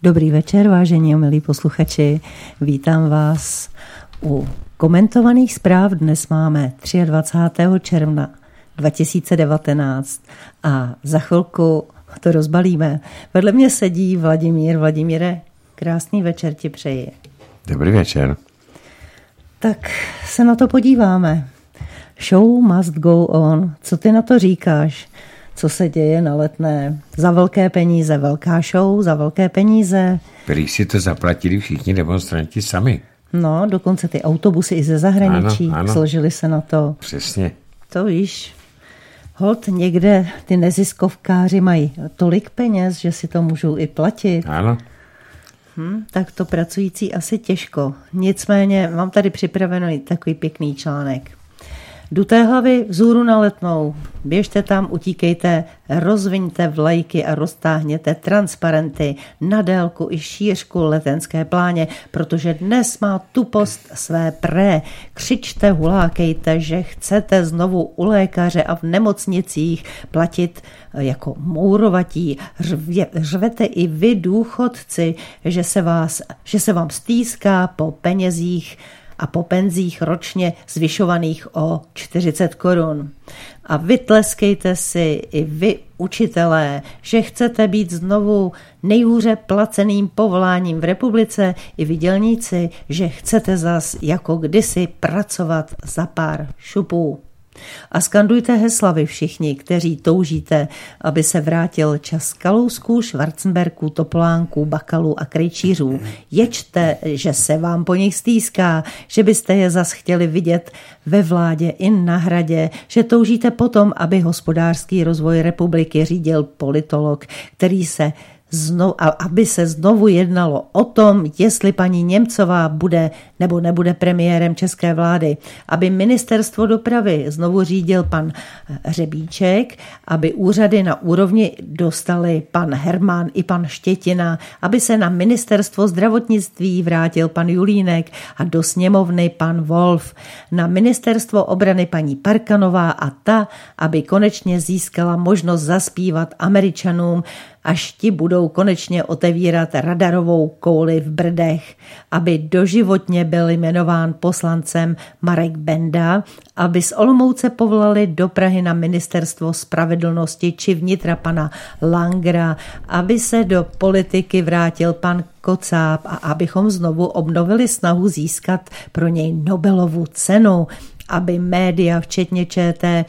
Dobrý večer, vážení a milí posluchači. Vítám vás u komentovaných zpráv. Dnes máme 23. června 2019 a za chvilku to rozbalíme. Vedle mě sedí Vladimír. Vladimíre, krásný večer ti přeji. Dobrý večer. Tak se na to podíváme. Show must go on. Co ty na to říkáš? Co se děje na Letné? Za velké peníze velká show, za velké peníze. Prý si to zaplatili všichni demonstranti sami. No, dokonce ty autobusy i ze zahraničí ano. složili se na to. Přesně. To víš, holt někde ty neziskovkáři mají tolik peněz, že si to můžou i platit. Ano. Tak to pracující asi těžko. Nicméně mám tady připravený takový pěkný článek. Do té hlavy vzhůru na Letnou. Běžte tam, utíkejte, rozviňte vlajky a roztáhněte transparenty na délku i šířku Letenské pláně, protože dnes má tupost své pré. Křičte, hulákejte, že chcete znovu u lékaře a v nemocnicích platit jako mourovatí. Řvete i vy, důchodci, že se vám stýská po penězích a po penzích ročně zvyšovaných o 40 korun. A vytleskejte si i vy, učitelé, že chcete být znovu nejhůře placeným povoláním v republice, i vy dělníci, že chcete zas jako kdysi pracovat za pár šupů. A skandujte hesla vy všichni, kteří toužíte, aby se vrátil čas Kalousků, Schwarzenbergů, Topolánků, Bakalů a Krejčířů. Ječte, že se vám po nich stýská, že byste je zas chtěli vidět ve vládě i na hradě, že toužíte potom, aby hospodářský rozvoj republiky řídil politolog, který aby se znovu jednalo o tom, jestli paní Němcová bude nebo nebude premiérem české vlády, aby ministerstvo dopravy znovu řídil pan Řebíček, aby úřady na úrovni dostali pan Herman i pan Štětina, aby se na ministerstvo zdravotnictví vrátil pan Julínek a do sněmovny pan Wolf, na ministerstvo obrany paní Parkanová a ta, aby konečně získala možnost zaspívat Američanům, až ti budou konečně otevírat radarovou kouli v Brdech, aby doživotně byl jmenován poslancem Marek Benda, aby z Olomouce povolali do Prahy na ministerstvo spravedlnosti či vnitra pana Langera, aby se do politiky vrátil pan Kocáb a abychom znovu obnovili snahu získat pro něj Nobelovu cenu, aby média, včetně ČT,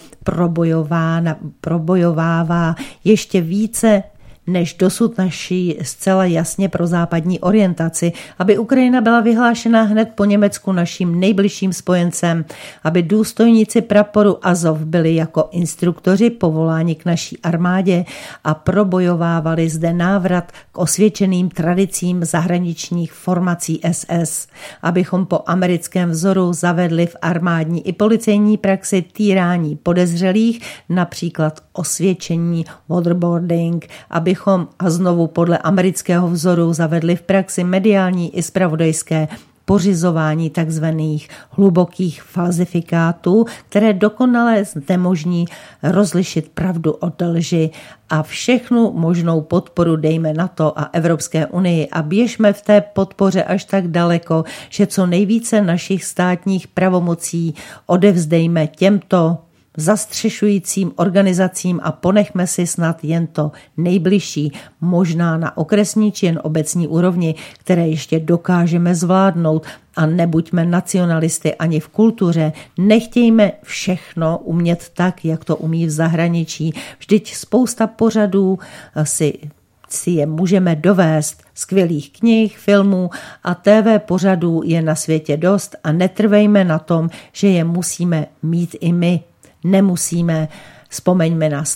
probojovává ještě více než dosud naší zcela jasně prozápadní orientaci, aby Ukrajina byla vyhlášena hned po Německu naším nejbližším spojencem, aby důstojníci praporu Azov byli jako instruktoři povoláni k naší armádě a probojovávali zde návrat k osvědčeným tradicím zahraničních formací SS, abychom po americkém vzoru zavedli v armádní i policejní praxi týrání podezřelých, například osvědčení waterboarding, abychom a znovu podle amerického vzoru zavedli v praxi mediální i zpravodajské pořizování takzvaných hlubokých falzifikátů, které dokonale znemožní rozlišit pravdu od lži, a všechnu možnou podporu dejme NATO a Evropské unii a běžme v té podpoře až tak daleko, že co nejvíce našich státních pravomocí odevzdejme těmto zastřešujícím organizacím a ponechme si snad jen to nejbližší, možná na okresní či jen obecní úrovni, které ještě dokážeme zvládnout, a nebuďme nacionalisty ani v kultuře, nechtějme všechno umět tak, jak to umí v zahraničí. Vždyť spousta pořadů si je můžeme dovést, skvělých knih, filmů a TV pořadů je na světě dost a netrvejme na tom, že je musíme mít i my. Nemusíme. Vzpomeňme na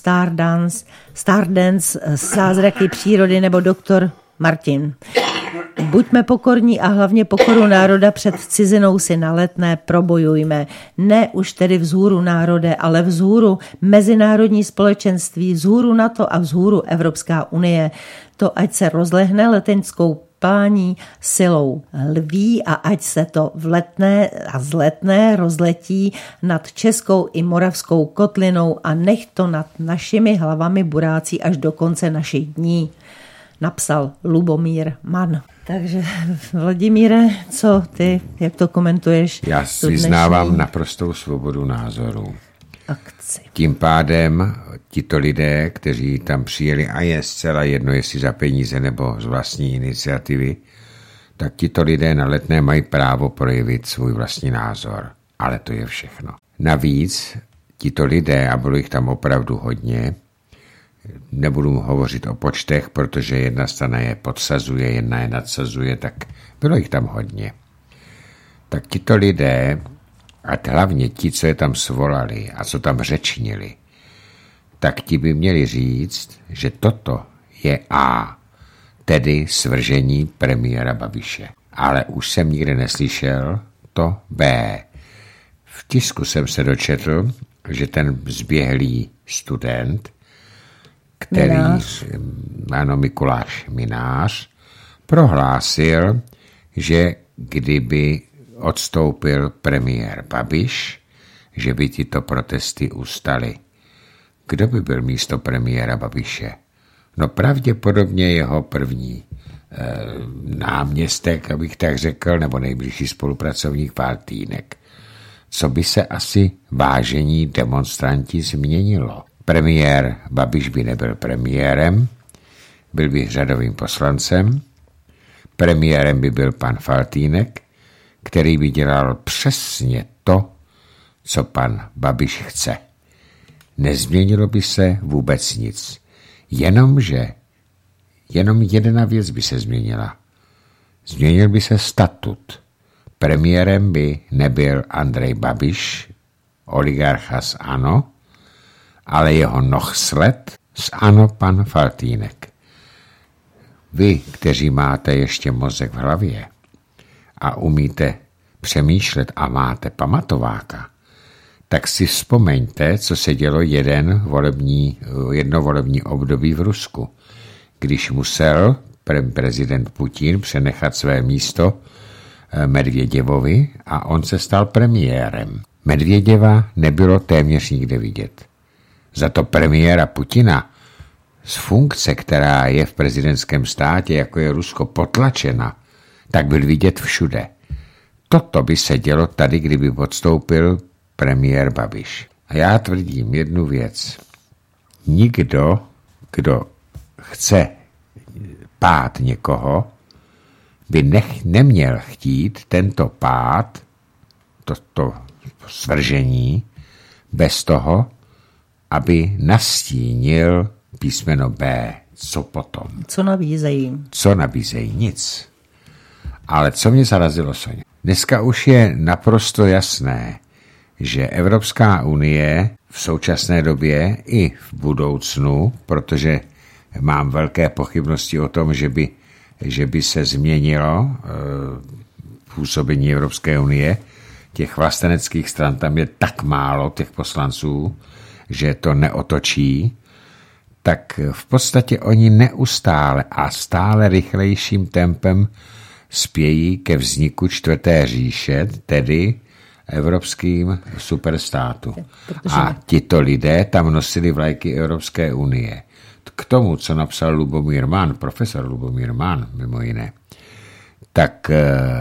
Stardance, Zázraky přírody nebo Doktor Martin. Buďme pokorní a hlavně pokoru národa před cizinou si na Letné probojujme. Ne už tedy vzhůru národe, ale vzhůru mezinárodní společenství, vzhůru NATO a vzhůru Evropská unie. To ať se rozlehne letenskou plání silou lví a ať se to v Letné a z Letné rozletí nad českou i moravskou kotlinou a nech to nad našimi hlavami burácí až do konce našich dní. napsal Lubomír Mann. Takže Vladimíre, co ty, jak to komentuješ? Já vyznávám naprostou svobodu názoru. Akci. Tím pádem tito lidé, kteří tam přijeli, a je zcela jedno, jestli za peníze nebo z vlastní iniciativy, tak tito lidé na Letné mají právo projevit svůj vlastní názor. Ale to je všechno. Navíc tito lidé, a bylo jich tam opravdu hodně, nebudu hovořit o počtech, protože jedna strana je podsazuje, jedna je nadsazuje, tak bylo jich tam hodně. Tak tito lidé, a hlavně ti, co je tam svolali a co tam řečnili, tak ti by měli říct, že toto je A, tedy svržení premiéra Babiše. Ale už jsem nikde neslyšel to B. V tisku jsem se dočetl, že ten zběhlý student, který, ano, Mikuláš Minář, prohlásil, že kdyby odstoupil premiér Babiš, že by tyto protesty ustaly. Kdo by byl místo premiéra Babiše? No pravděpodobně jeho první náměstek, abych tak řekl, nebo nejbližší spolupracovník Faltýnek. Co by se asi vážení demonstranti změnilo? Premiér Babiš by nebyl premiérem, byl by řadovým poslancem, premiérem by byl pan Faltýnek, který by dělal přesně to, co pan Babiš chce. Nezměnilo by se vůbec nic. Jenom jedna věc by se změnila. Změnil by se statut. Premiérem by nebyl Andrej Babiš, oligarcha z ANO, ale jeho nohsled z ANO pan Faltýnek. Vy, kteří máte ještě mozek v hlavě a umíte přemýšlet a máte pamatováka, tak si vzpomeňte, co se dělo jedno volební období v Rusku, když musel prezident Putin přenechat své místo Medvěděvovi a on se stal premiérem. Medvěděva nebylo téměř nikde vidět. Za to premiéra Putina z funkce, která je v prezidentském státě, jako je Rusko, potlačena, tak byl vidět všude. Toto by se dělo tady, kdyby odstoupil premiér Babiš. A já tvrdím jednu věc. Nikdo, kdo chce pád někoho, by neměl chtít tento pád, toto svržení, bez toho, aby nastínil písmeno B. Co potom? Co nabízejí? Co nabízejí? Nic. Ale co mě zarazilo, Soně? Dneska už je naprosto jasné, že Evropská unie v současné době i v budoucnu, protože mám velké pochybnosti o tom, že by se změnilo působení Evropské unie, těch vlasteneckých stran tam je tak málo těch poslanců, že to neotočí, tak v podstatě oni neustále a stále rychlejším tempem spějí ke vzniku čtvrté říše, tedy evropským superstátu. A tito lidé tam nosili vlajky Evropské unie. K tomu, co napsal Lubomír Mann, profesor Lubomír Mann, mimo jiné, tak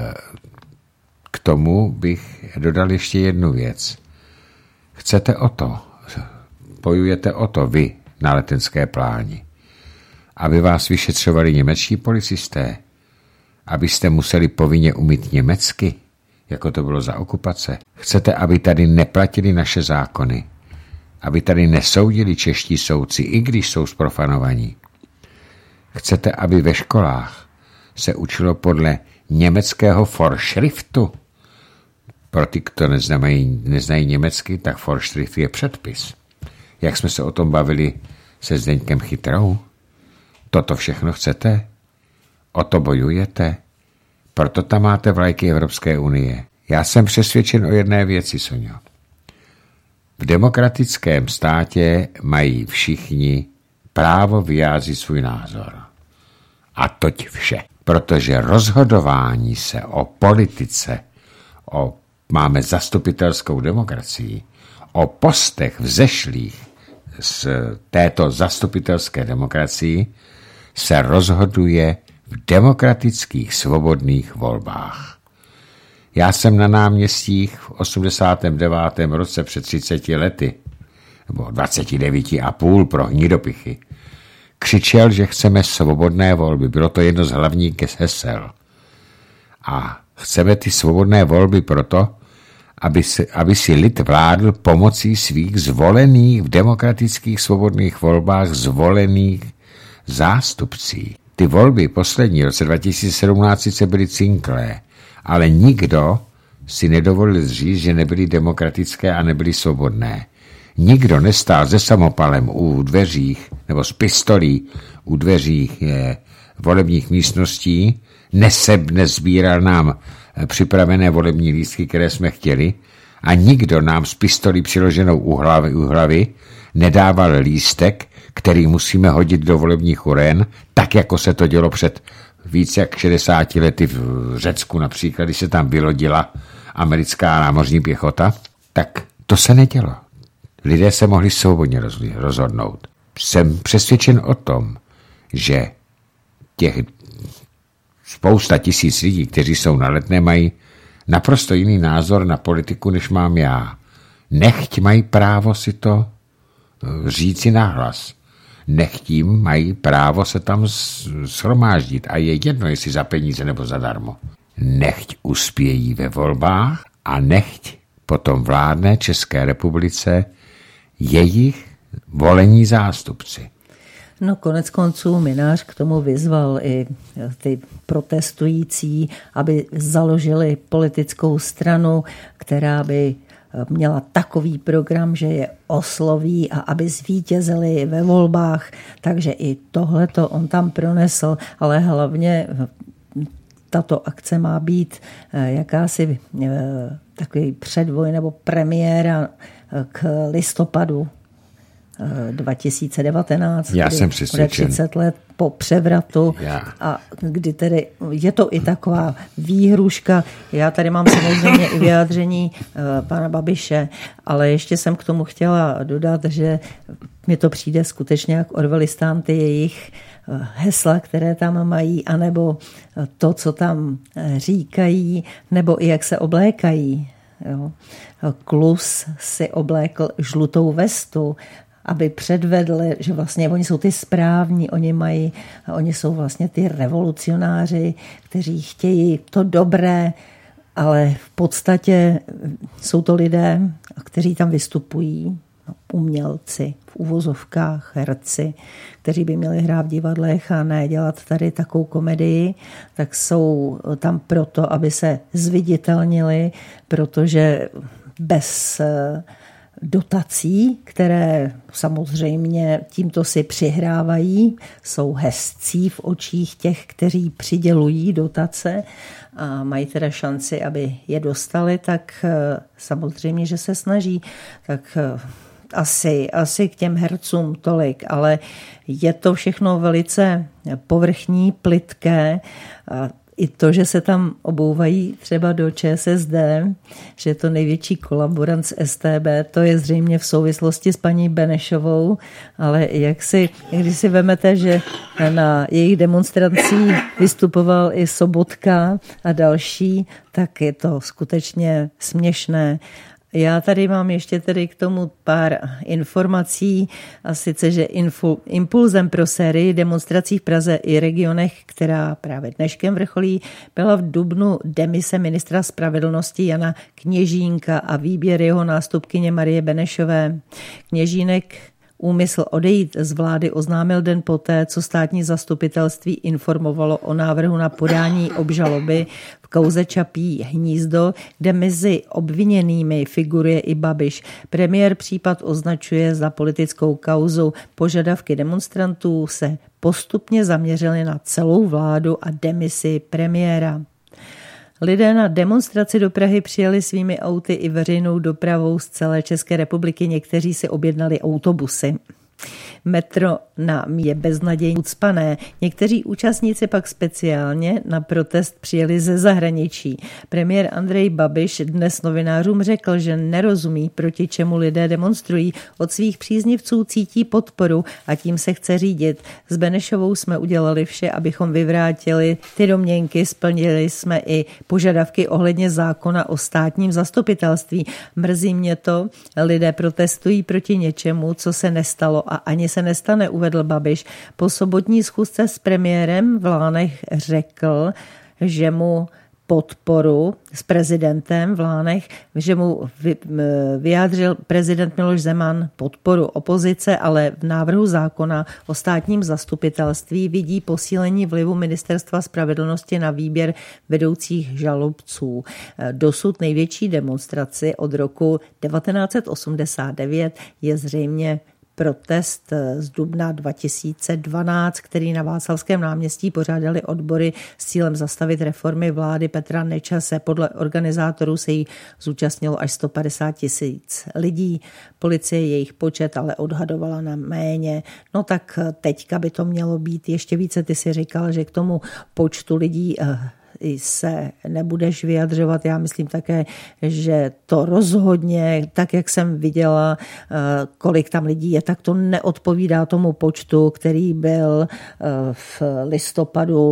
k tomu bych dodal ještě jednu věc. Chcete o to, bojujete o to vy na Letenské pláni, aby vás vyšetřovali němečtí policisté, abyste museli povinně umět německy, jako to bylo za okupace. Chcete, aby tady neplatili naše zákony, aby tady nesoudili čeští soudci, i když jsou zprofanovaní. Chcete, aby ve školách se učilo podle německého Vorschriftu. Pro ty, kdo neznají německy, tak Vorschrift je předpis. Jak jsme se o tom bavili se Zdeňkem Chytrou? Toto všechno chcete? O to bojujete? Proto tam máte vlajky Evropské unie. Já jsem přesvědčen o jedné věci, Soňo. V demokratickém státě mají všichni právo vyjádřit svůj názor. A toť vše. Protože rozhodování se o politice, máme zastupitelskou demokracii, o postech vzešlých z této zastupitelské demokracii se rozhoduje v demokratických svobodných volbách. Já jsem na náměstích v 89. roce před 30 lety, nebo 29,5 pro hnidopichy, křičel, že chceme svobodné volby. Bylo to jedno z hlavních hesel. A chceme ty svobodné volby proto, aby si lid vládl pomocí svých zvolených v demokratických svobodných volbách zvolených zástupcí. Ty volby poslední v roce 2017 sice byly cinklé, ale nikdo si nedovolil říct, že nebyly demokratické a nebyly svobodné. Nikdo nestál se samopalem u dveřích nebo s pistolí u dveřích volebních místností, nezbíral nám připravené volební lístky, které jsme chtěli, a nikdo nám s pistolí přiloženou u hlavy nedával lístek, který musíme hodit do volebních urén, tak jako se to dělo před více jak 60 lety v Řecku například, když se tam vylodila americká námořní pěchota, tak to se nedělo. Lidé se mohli svobodně rozhodnout. Jsem přesvědčen o tom, že těch spousta tisíc lidí, kteří jsou na Letné, mají naprosto jiný názor na politiku, než mám já. Nechť mají právo si to říci nahlas. Nechtím mají právo se tam shromáždit a je jedno, jestli za peníze nebo zadarmo. Nechť uspějí ve volbách a nechť potom vládne České republice jejich volení zástupci. No konec konců Mynář k tomu vyzval i ty protestující, aby založili politickou stranu, která by měla takový program, že je osloví a aby zvítězili ve volbách. Takže i tohleto on tam pronesl, ale hlavně tato akce má být jakási takový předvoj nebo premiéra k listopadu 2019, já jsem přesvědčen. 30 let po převratu a kdy tedy je to i taková výhruška. Já tady mám samozřejmě i vyjádření pana Babiše, ale ještě jsem k tomu chtěla dodat, že mi to přijde skutečně jak Orwellistán, ty jejich hesla, které tam mají, anebo to, co tam říkají, nebo i jak se oblékají. Jo. Klus si oblékl žlutou vestu, aby předvedli, že vlastně oni jsou ty správní, oni jsou vlastně ty revolucionáři, kteří chtějí to dobré, ale v podstatě jsou to lidé, kteří tam vystupují, umělci, v uvozovkách, herci, kteří by měli hrát v divadlech a ne dělat tady takovou komedii, tak jsou tam proto, aby se zviditelnili, protože bez dotací, které samozřejmě tímto si přihrávají, jsou hezcí v očích těch, kteří přidělují dotace a mají teda šanci, aby je dostali, tak samozřejmě, že se snaží. Tak asi k těm hercům tolik, ale je to všechno velice povrchní, plytké. I to, že se tam obouvají třeba do ČSSD, že je to největší kolaborant s StB, to je zřejmě v souvislosti s paní Benešovou, ale když si vemete, že na jejich demonstracích vystupoval i Sobotka a další, tak je to skutečně směšné. Já tady mám ještě tedy k tomu pár informací, a sice, že impulzem pro sérii demonstrací v Praze i regionech, která právě dneškem vrcholí, byla v dubnu demise ministra spravedlnosti Jana Kněžínka a výběr jeho nástupkyně Marie Benešové. Kněžínek úmysl odejít z vlády oznámil den poté, co státní zastupitelství informovalo o návrhu na podání obžaloby v kauze Čapí hnízdo, kde mezi obviněnými figuruje i Babiš. Premiér případ označuje za politickou kauzu. Požadavky demonstrantů se postupně zaměřily na celou vládu a demisi premiéra. Lidé na demonstraci do Prahy přijeli svými auty i veřejnou dopravou z celé České republiky. Někteří si objednali autobusy. Metro je beznadějně ucpané. Někteří účastníci pak speciálně na protest přijeli ze zahraničí. Premiér Andrej Babiš dnes novinářům řekl, že nerozumí, proti čemu lidé demonstrují. Od svých příznivců cítí podporu a tím se chce řídit. S Benešovou jsme udělali vše, abychom vyvrátili ty domněnky. Splnili jsme i požadavky ohledně zákona o státním zastupitelství. Mrzí mě to, lidé protestují proti něčemu, co se nestalo a ani se nestane, uvedl Babiš. Po sobotní schůzce s premiérem v Lánech řekl, že mu podporu s prezidentem v Lánech, že mu vyjádřil prezident Miloš Zeman podporu opozice, ale v návrhu zákona o státním zastupitelství vidí posílení vlivu Ministerstva spravedlnosti na výběr vedoucích žalobců. Dosud největší demonstraci od roku 1989 je zřejmě protest z dubna 2012, který na Václavském náměstí pořádali odbory s cílem zastavit reformy vlády Petra Nečase. Podle organizátorů se jí zúčastnilo až 150 000 lidí. Policie jejich počet ale odhadovala na méně. No tak teďka by to mělo být ještě více. Ty si říkal, že k tomu počtu lidí se nebudeš vyjadřovat. Já myslím také, že to rozhodně, tak jak jsem viděla, kolik tam lidí je, tak to neodpovídá tomu počtu, který byl v listopadu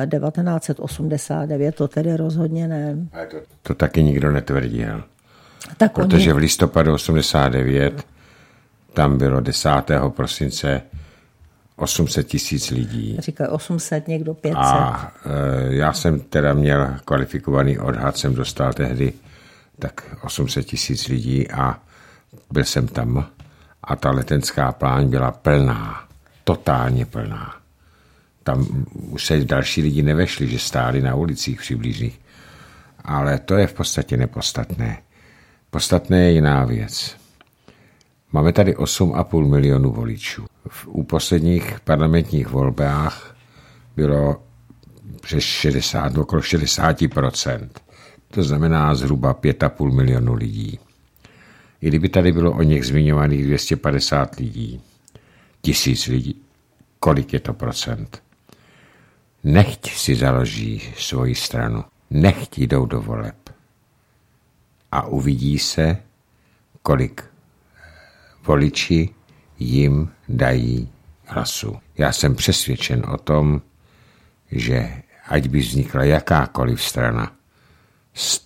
1989. To tedy rozhodně ne. To taky nikdo netvrdil. Protože v listopadu 89 tam bylo 10. prosince 800 000 lidí. Říkají 800, někdo 500. A já jsem teda měl kvalifikovaný odhad, jsem dostal tehdy tak 800 000 lidí a byl jsem tam a ta letenská pláň byla plná, totálně plná. Tam už se další lidi nevešli, že stáli na ulicích přibližných. Ale to je v podstatě nepodstatné. Podstatné je jiná věc. Máme tady 8,5 milionu voličů. U posledních parlamentních volbách bylo přes 60, okolo 60%. To znamená zhruba 5,5 milionu lidí. I kdyby tady bylo o něch zmiňovaných 250 lidí, 1000 lidí, kolik je to procent? Nechť si založí svoji stranu, nechť jdou do voleb a uvidí se, kolik voliči jim dají hlasu. Já jsem přesvědčen o tom, že ať by vznikla jakákoliv strana z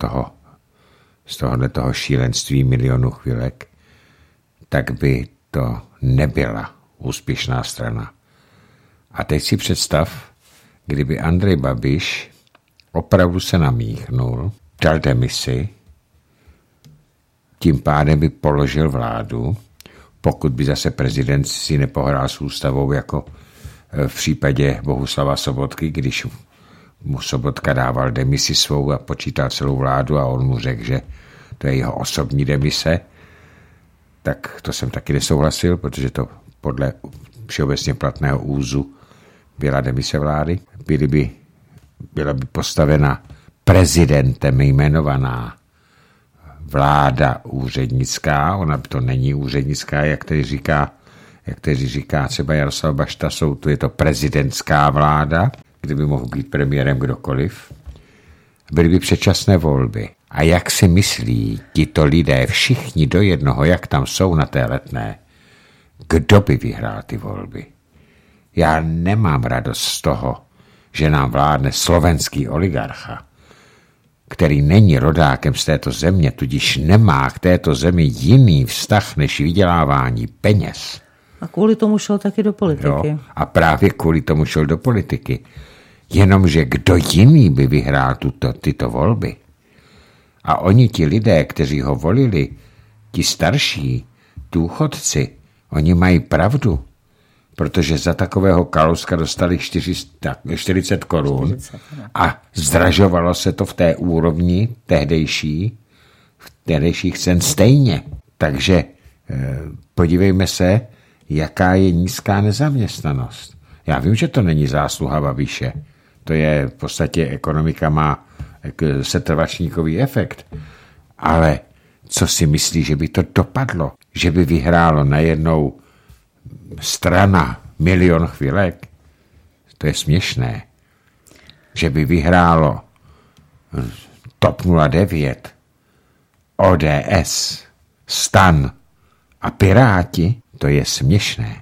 tohoto šílenství milionu chvilek, tak by to nebyla úspěšná strana. A teď si představ, kdyby Andrej Babiš opravdu se namíchnul, dal demisi, tím pádem by položil vládu, pokud by zase prezident si nepohrál s ústavou jako v případě Bohuslava Sobotky, když mu Sobotka dával demisi svou a počítal celou vládu a on mu řekl, že to je jeho osobní demise, tak to jsem taky nesouhlasil, protože to podle všeobecně platného úzu byla demise vlády. Byla by postavena prezidentem jmenovaná vláda úřednická, ona to není úřednická, jak tedy říká třeba Jaroslav Bašta, je to prezidentská vláda, kdyby mohl být premiérem kdokoliv. Byly by předčasné volby. A jak si myslí tito lidé, všichni do jednoho, jak tam jsou na té Letné, kdo by vyhrál ty volby? Já nemám radost z toho, že nám vládne slovenský oligarcha, který není rodákem z této země, tudíž nemá k této zemi jiný vztah než vydělávání peněz. A kvůli tomu šel taky do politiky. Jo, a právě kvůli tomu šel do politiky. Jenomže kdo jiný by vyhrál tyto volby? A oni, ti lidé, kteří ho volili, ti starší, důchodci, oni mají pravdu, protože za takového Kalouska dostali 40 korun a zdražovalo se to v té úrovni tehdejších cen stejně. Takže podívejme se, jaká je nízká nezaměstnanost. Já vím, že to není zásluha Babiše. To je v podstatě ekonomika má setrvačníkový efekt. Ale co si myslí, že by to dopadlo? Že by vyhrálo najednou strana Milion chvilek, to je směšné, že by vyhrálo TOP 09, ODS, STAN a Piráti, to je směšné.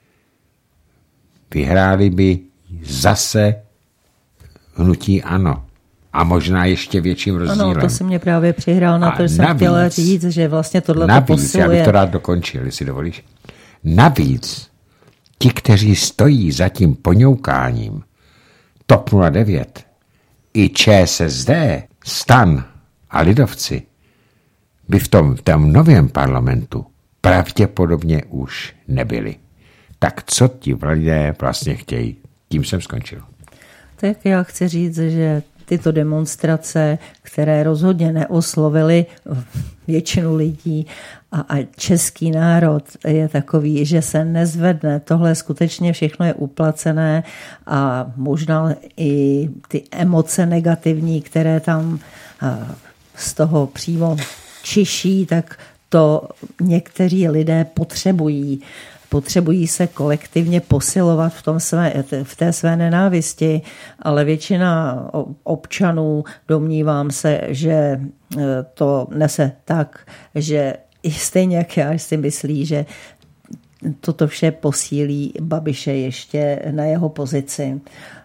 Vyhráli by zase hnutí ANO. A možná ještě větším rozdílem. Ano, to si mě právě přihrál na to, že jsem chtěla říct, že vlastně tohle to posiluje. Já bych to rád dokončil, jestli dovolíš. Navíc ti, kteří stojí za tím poňoukáním TOP 09 i ČSSD, STAN a lidovci by v tom novém parlamentu pravděpodobně už nebyli. Tak co ti lidé vlastně chtějí? Tím jsem skončil. Tak já chci říct, že tyto demonstrace, které rozhodně neoslovily většinu lidí a český národ je takový, že se nezvedne. Tohle skutečně všechno je uplacené a možná i ty emoce negativní, které tam z toho přímo čiší, tak to někteří lidé potřebují. Potřebují se kolektivně posilovat v té své nenávisti, ale většina občanů, domnívám se, že to nese tak, že stejně jak já si myslí, že toto vše posílí Babiše ještě na jeho pozici.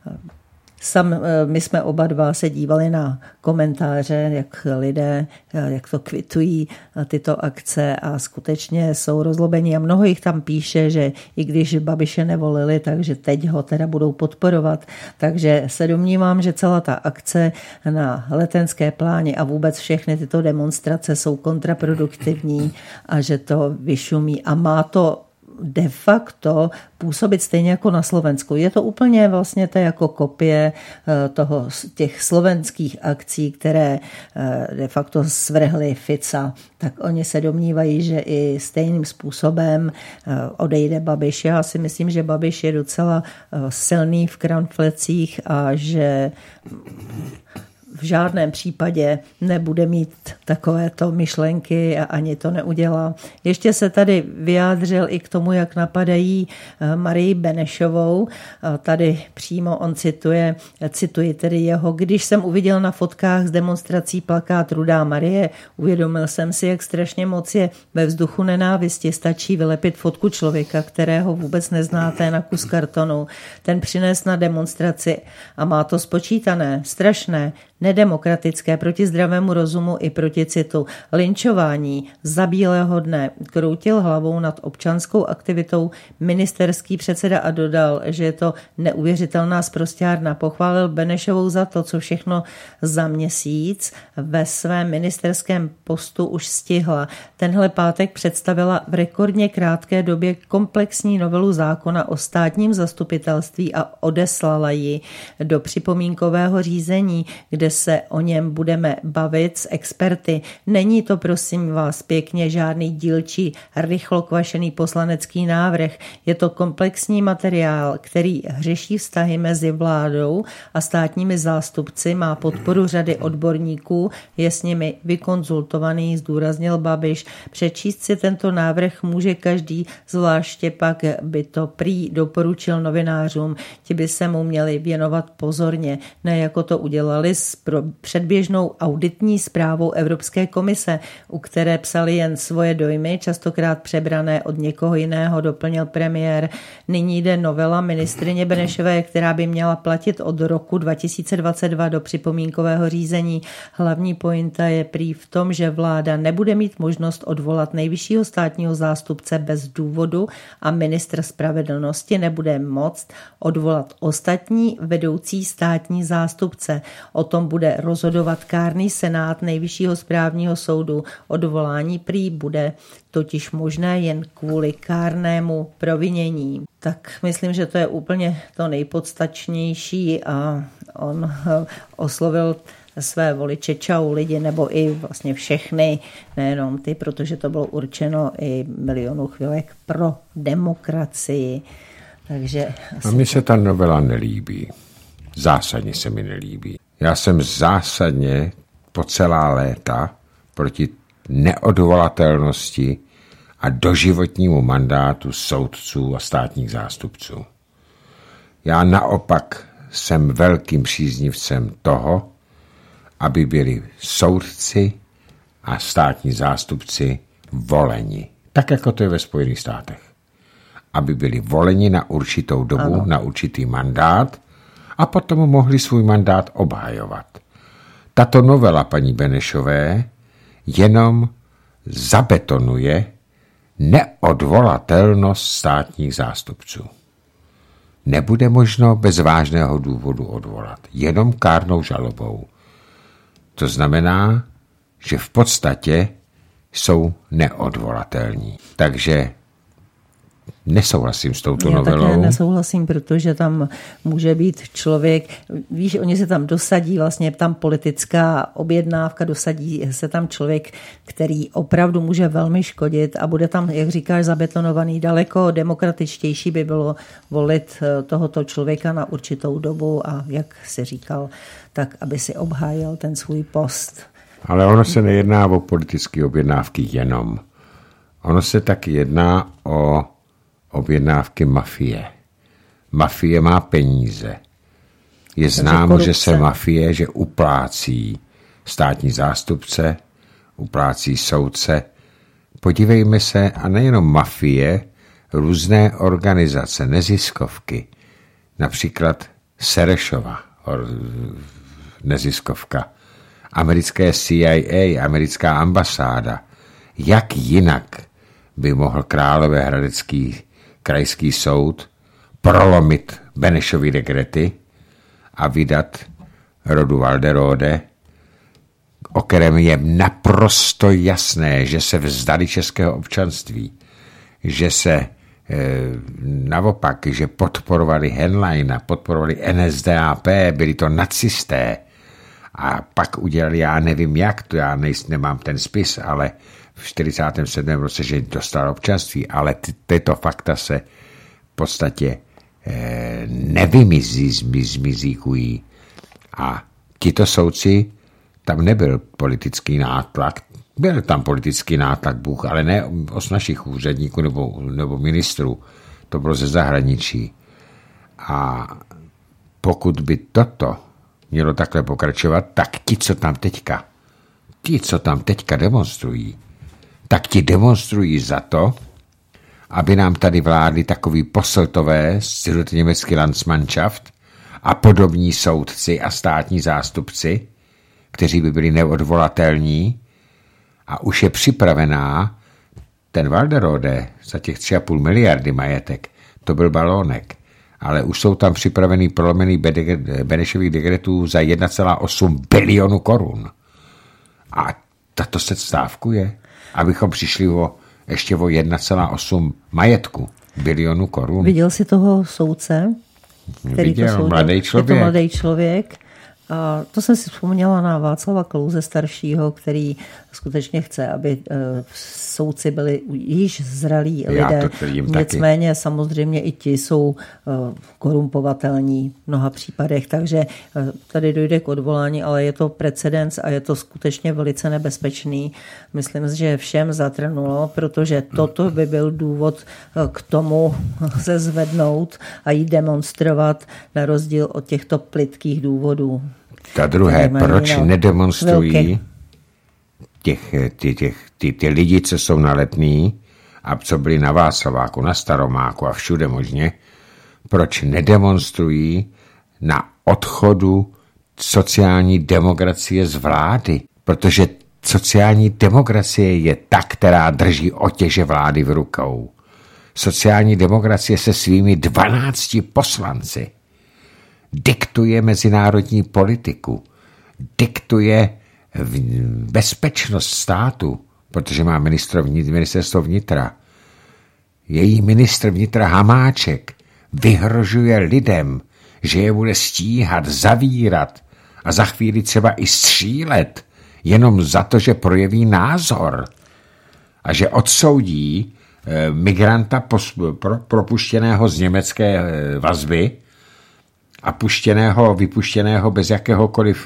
My jsme oba dva se dívali na komentáře, jak lidé, jak to kvitují tyto akce a skutečně jsou rozlobení a mnoho jich tam píše, že i když Babiše nevolili, takže teď ho teda budou podporovat. Takže se domnívám, že celá ta akce na Letenské pláni a vůbec všechny tyto demonstrace jsou kontraproduktivní a že to vyšumí a má to de facto působit stejně jako na Slovensku. Je to úplně vlastně to jako kopie těch slovenských akcí, které de facto svrhly Fica. Tak oni se domnívají, že i stejným způsobem odejde Babiš. Já si myslím, že Babiš je docela silný v kramflecích a že v žádném případě nebude mít takovéto myšlenky a ani to neudělá. Ještě se tady vyjádřil i k tomu, jak napadají Marii Benešovou. Tady přímo on cituji tedy jeho, když jsem uviděl na fotkách z demonstrací plakát Rudá Marie, uvědomil jsem si, jak strašně moc je ve vzduchu nenávisti. Stačí vylepit fotku člověka, kterého vůbec neznáte na kus kartonu. Ten přines na demonstraci a má to spočítané, strašné, nedemokratické, proti zdravému rozumu i proti citu. Lynčování za bílého dne kroutil hlavou nad občanskou aktivitou ministerský předseda a dodal, že je to neuvěřitelná sprosťárna. Pochválil Benešovou za to, co všechno za měsíc ve svém ministerském postu už stihla. Tenhle pátek představila v rekordně krátké době komplexní novelu zákona o státním zastupitelství a odeslala ji do připomínkového řízení, kde se o něm budeme bavit s experty. Není to, prosím vás, pěkně žádný dílčí, rychlokvašený poslanecký návrh. Je to komplexní materiál, který řeší vztahy mezi vládou a státními zástupci, má podporu řady odborníků, je s nimi vykonzultovaný, zdůraznil Babiš. Přečíst si tento návrh může každý, zvláště pak by to prý doporučil novinářům. Ti by se mu měli věnovat pozorně, ne jako to udělali s předběžnou auditní zprávou Evropské komise, u které psali jen svoje dojmy, častokrát přebrané od někoho jiného, doplnil premiér. Nyní jde novela ministryně Benešové, která by měla platit od roku 2022 do připomínkového řízení. Hlavní pointa je prý v tom, že vláda nebude mít možnost odvolat nejvyššího státního zástupce bez důvodu a ministr spravedlnosti nebude moct odvolat ostatní vedoucí státní zástupce. O tom bude rozhodovat kárný senát Nejvyššího správního soudu. Odvolání prý bude totiž možné jen kvůli kárnému provinění. Tak myslím, že to je úplně to nejpodstatnější a on oslovil své voliče čau lidi, nebo i vlastně všechny, nejenom ty, protože to bylo určeno i milionu chvilek pro demokracii. Takže a mně se ta novela nelíbí. Zásadně se mi nelíbí. Já jsem zásadně po celá léta proti neodvolatelnosti a doživotnímu mandátu soudců a státních zástupců. Já naopak jsem velkým příznivcem toho, aby byli soudci a státní zástupci voleni. Tak, jako to je ve Spojených státech. Aby byli voleni na určitou dobu, ano, na určitý mandát a potom mohli svůj mandát obhajovat. Tato novela paní Benešové jenom zabetonuje neodvolatelnost státních zástupců. Nebude možno bez vážného důvodu odvolat, jenom kárnou žalobou. To znamená, že v podstatě jsou neodvolatelní. Takže nesouhlasím s touto novelou. Také nesouhlasím, protože tam může být člověk, víš, oni se tam dosadí, vlastně tam politická objednávka, dosadí se tam člověk, který opravdu může velmi škodit a bude tam, jak říkáš, zabetonovaný. Daleko demokratičtější by bylo volit tohoto člověka na určitou dobu a jak si říkal, tak aby si obhájil ten svůj post. Ale ono se nejedná o politické objednávky jenom. Ono se taky jedná o objednávky mafie. Mafie má peníze. Je známo, že se mafie, že uplácí státní zástupce, uplácí soudce. Podívejme se, a nejenom mafie, různé organizace, neziskovky. Například Serešova neziskovka, americké CIA, americká ambasáda. Jak jinak by mohl Královéhradecký krajský soud prolomit Benešovy dekrety a vydat rodu Walderode, o kterém je naprosto jasné, že se vzdali českého občanství, že se naopak, že podporovali Henleina, podporovali NSDAP, byli to nacisté a pak udělali, já nevím jak, to já nemám ten spis, ale v 47. roce, že dostal občanství, ale tyto fakta se v podstatě zmizíkují. A tito soudci, tam nebyl politický nátlak, byl tam politický nátlak, Bůh, ale ne od našich úředníků nebo ministrů, to bylo ze zahraničí. A pokud by toto mělo takhle pokračovat, tak ti, co tam teďka demonstrují, tak ti demonstrují za to, aby nám tady vládli takový poseltové německý Landsmannschaft a podobní soudci a státní zástupci, kteří by byli neodvolatelní, a už je připravená ten Walderode za těch 3,5 miliardy majetek, to byl balónek, ale už jsou tam připravený prolomený Benešových dekretů za 1,8 bilionu korun. A tato se stávkuje, abychom přišli ještě o 1,8 majetku bilionu korun. Viděl jsi toho soudce? Viděl, mladý člověk. Je to mladý člověk. A to jsem si vzpomněla na Václava Klause staršího, který skutečně chce, aby soudci byli již zralí lidé. Nicméně taky. Samozřejmě i ti jsou korumpovatelní v mnoha případech, takže tady dojde k odvolání, ale je to precedens a je to skutečně velice nebezpečný. Myslím, že všem zatrnulo, protože toto by byl důvod k tomu se zvednout a jít demonstrovat na rozdíl od těchto plytkých důvodů. Ta druhé, proč nedemonstrují ty lidi, co jsou na Letný a co byli na Václaváku, na Staromáku a všude možně, proč nedemonstrují na odchodu sociální demokracie z vlády? Protože sociální demokracie je ta, která drží otěže vlády v rukou. Sociální demokracie se svými 12 poslanci diktuje mezinárodní politiku, diktuje bezpečnost státu, protože má ministerstvo vnitra. Její ministr vnitra Hamáček vyhrožuje lidem, že je bude stíhat, zavírat a za chvíli třeba i střílet, jenom za to, že projeví názor a že odsoudí migranta propuštěného z německé vazby a vypuštěného bez jakéhokoliv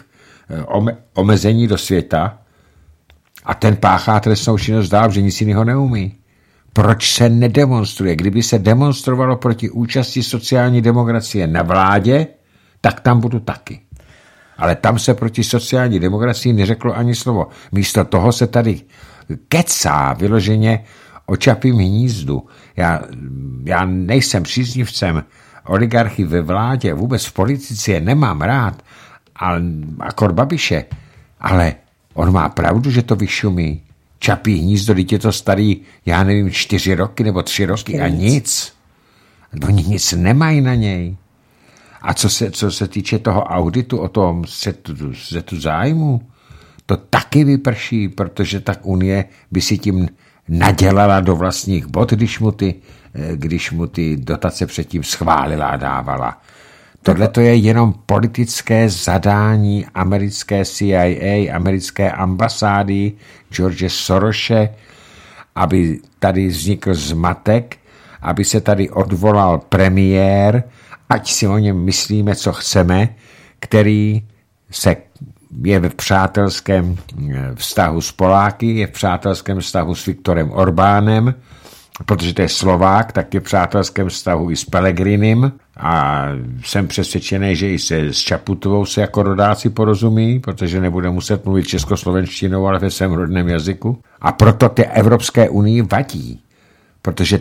omezení do světa, a ten páchá trestnou činnost dál, že nic jiného neumí. Proč se nedemonstruje? Kdyby se demonstrovalo proti účasti sociální demokracie na vládě, tak tam budu taky. Ale tam se proti sociální demokracii neřeklo ani slovo. Místo toho se tady kecá vyloženě o Čapím hnízdu. Já nejsem příznivcem oligarchy ve vládě, vůbec v politice je nemám rád, akor Babiše, ale on má pravdu, že to vyšumí. Čapí hnízdo, teď je to starý, já nevím, 4 roky nebo 3 roky a nic. Oni nic nemají na něj. A co se týče toho auditu o tom střetu zájmu, to taky vyprší, protože tak Unie by si tím nadělala do vlastních bod, když mu ty dotace předtím schválila a dávala. Tohle to je jenom politické zadání americké CIA, americké ambasády George Sorose, aby tady vznikl zmatek, aby se tady odvolal premiér, ať si o něm myslíme, co chceme, který je v přátelském vztahu s Poláky, je v přátelském vztahu s Viktorem Orbánem, protože to je Slovák, tak je v přátelském vztahu i s Pellegrinem a jsem přesvědčený, že i s Čaputovou se jako rodáci porozumí, protože nebude muset mluvit českoslovenštinou, ale ve svém rodném jazyku. A proto ty Evropské unii vadí, protože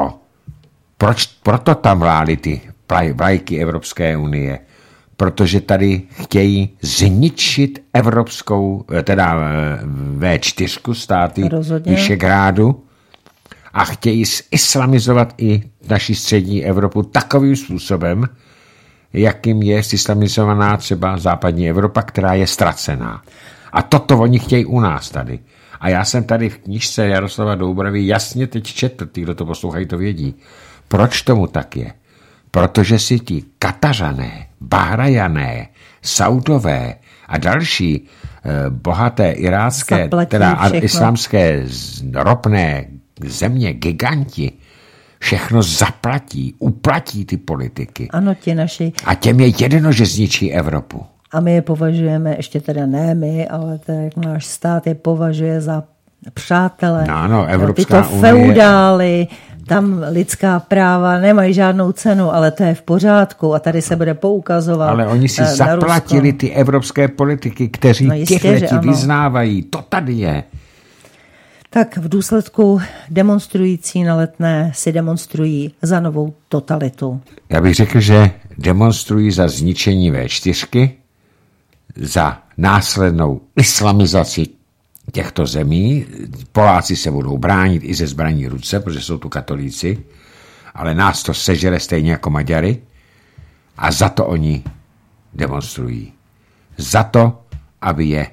proto tam vlály ty vlajky Evropské unie, protože tady chtějí zničit evropskou, teda V4 státy Visegrádu a chtějí islamizovat i naši střední Evropu takovým způsobem, jakým je islamizovaná třeba západní Evropa, která je ztracená. A toto oni chtějí u nás tady. A já jsem tady v knížce Jaroslava Doubravy jasně teď četl, ty, kdo to poslouchají, to vědí. Proč tomu tak je? Protože si ti Katařané, Bahrajané, Saudové a další bohaté irácké, teda islámské ropné země, giganti, všechno zaplatí, uplatí ty politiky. Ano, ti naši. A těm je jedno, že zničí Evropu. A my je považujeme, ještě teda ne my, ale náš stát je považuje za přátele. No, ano, Evropská tyto feudály, tam lidská práva nemají žádnou cenu, ale to je v pořádku a tady se bude poukazovat. Ale oni si zaplatili ty evropské politiky, kteří těchto vyznávají. To tady je. Tak v důsledku demonstrující na Letné si demonstrují za novou totalitu. Já bych řekl, že demonstrují za zničení V4, za následnou islamizaci těchto zemí. Poláci se budou bránit i ze zbraní ruce, protože jsou tu katolíci, ale nás to sežere stejně jako Maďary a za to oni demonstrují. Za to, aby je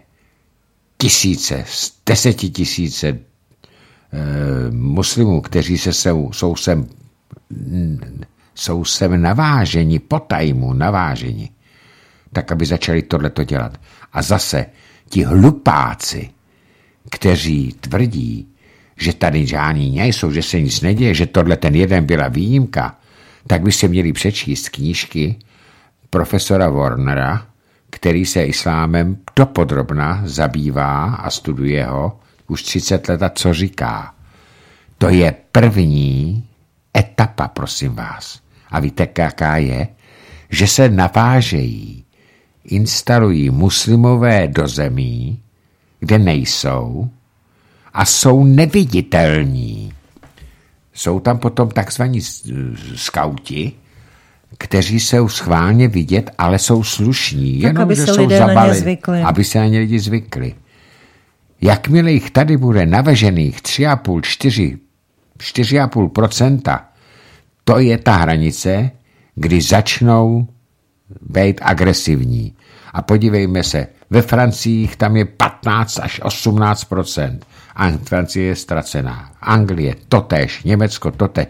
desetitisíce muslimů, kteří jsou sem naváženi, po tajmu naváženi, tak aby začali tohleto dělat. A zase ti hlupáci, kteří tvrdí, že tady žádní nejsou, že se nic neděje, že tohle ten jeden byla výjimka, tak by se měli přečíst knížky profesora Warnera, který se islámem dopodrobna zabývá a studuje ho už 30 let a co říká. To je první etapa, prosím vás. A víte, jaká je? Že se navážejí, instalují muslimové do zemí, kde nejsou a jsou neviditelní. Jsou tam potom takzvaní skauti, kteří jsou schválně vidět, ale jsou slušní. Tak, jenom, aby se lidé na ně zvykli. Aby se na ně lidi zvykli. Jakmile jich tady bude navežených 4,5%, to je ta hranice, kdy začnou být agresivní. A podívejme se, ve Francii tam je 15 až 18%. A Francie je ztracená. Anglie totéž, Německo totéž.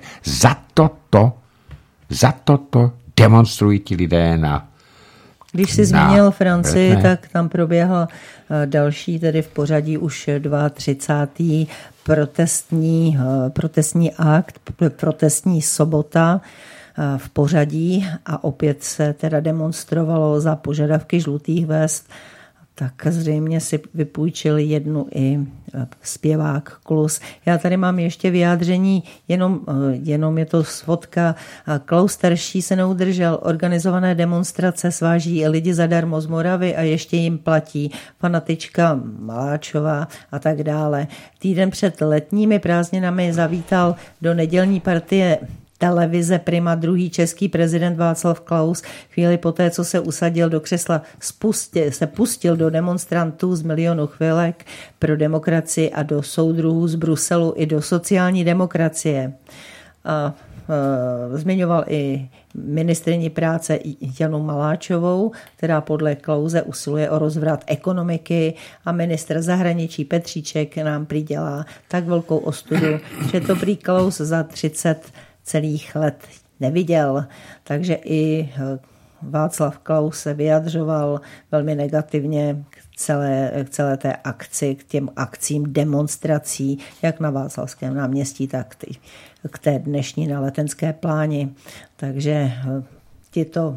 Za toto demonstrují ti lidé Když jsi zmínil Francii, tak tam proběhla další, tedy v pořadí už 32. protestní akt, protestní sobota v pořadí a opět se teda demonstrovalo za požadavky žlutých vest tak zřejmě si vypůjčil jednu i zpěvák Klus. Já tady mám ještě vyjádření, jenom je to svodka. Klaus starší se neudržel, organizované demonstrace sváží lidi zadarmo z Moravy a ještě jim platí, fanatička Maláčová a tak dále. Týden před letními prázdninami zavítal do nedělní partie televize Prima druhý český prezident Václav Klaus. Chvíli poté, co se usadil do křesla, se pustil do demonstrantů z Milionu chvilek pro demokracii a do soudruhů z Bruselu i do sociální demokracie. A zmiňoval i ministryni práce Janu Maláčovou, která podle Klause usiluje o rozvrat ekonomiky, a ministr zahraničí Petříček nám prý dělá tak velkou ostudu, že to prý Klaus za 30 celých let neviděl. Takže i Václav Klaus se vyjadřoval velmi negativně k celé té akci, k těm akcím demonstrací, jak na Václavském náměstí, tak k té dnešní na Letenské pláni. Takže tito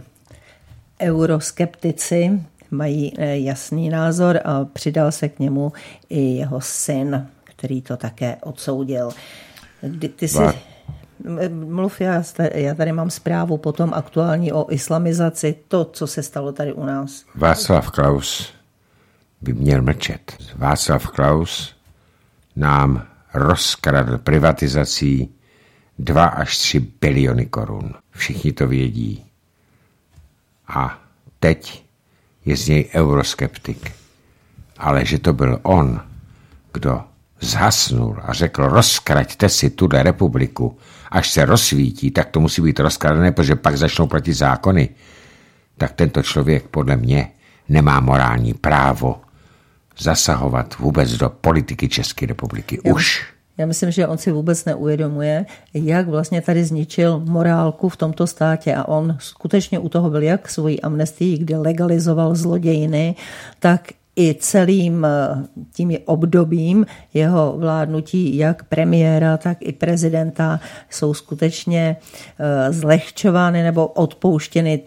euroskeptici mají jasný názor a přidal se k němu i jeho syn, který to také odsoudil. Ty si... Mluv, já tady mám zprávu potom aktuální o islamizaci, to, co se stalo tady u nás. Václav Klaus by měl mlčet. Václav Klaus nám rozkradl privatizací 2 až 3 biliony korun. Všichni to vědí. A teď je z něj euroskeptik. Ale že to byl on, kdo zhasnul a řekl, rozkraďte si tuhle republiku, až se rozsvítí, tak to musí být rozkradené, protože pak začnou platit zákony. Tak tento člověk podle mě nemá morální právo zasahovat vůbec do politiky České republiky. Já myslím, že on si vůbec neuvědomuje, jak vlastně tady zničil morálku v tomto státě, a on skutečně u toho byl jak svojí amnestii, kde legalizoval zlodějiny, tak i celým tím obdobím jeho vládnutí, jak premiéra, tak i prezidenta, jsou skutečně zlehčovány nebo odpouštěny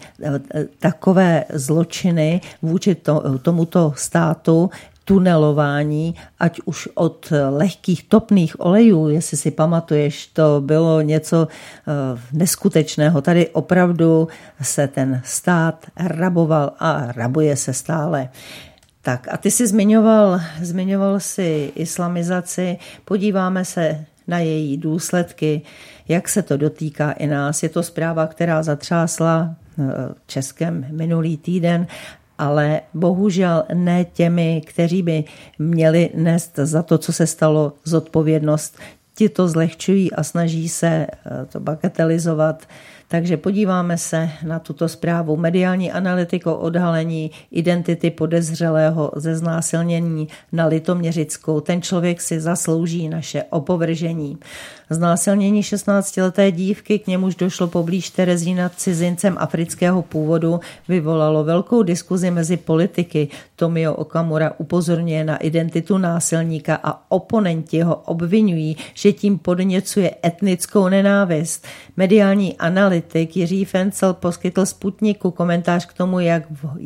takové zločiny vůči tomuto státu, tunelování, ať už od lehkých topných olejů, jestli si pamatuješ, to bylo něco neskutečného. Tady opravdu se ten stát raboval a rabuje se stále. Tak a ty jsi zmiňoval si islamizaci, podíváme se na její důsledky, jak se to dotýká i nás. Je to zpráva, která zatřásla Českem minulý týden, ale bohužel ne těmi, kteří by měli nést za to, co se stalo, zodpovědnost. Ti to zlehčují a snaží se to bagatelizovat. Takže podíváme se na tuto zprávu. Mediální analytik o odhalení identity podezřelého ze znásilnění na Litoměřicku. Ten člověk si zaslouží naše opovržení. Znásilnění 16leté dívky, k němuž došlo poblíž Terezína cizincem afrického původu, vyvolalo velkou diskuzi mezi politiky. Tomio Okamura upozorňuje na identitu násilníka a oponenti ho obvinují, že tím podněcuje etnickou nenávist. Mediální analytik Jiří Fencel poskytl Sputniku komentář k tomu, jak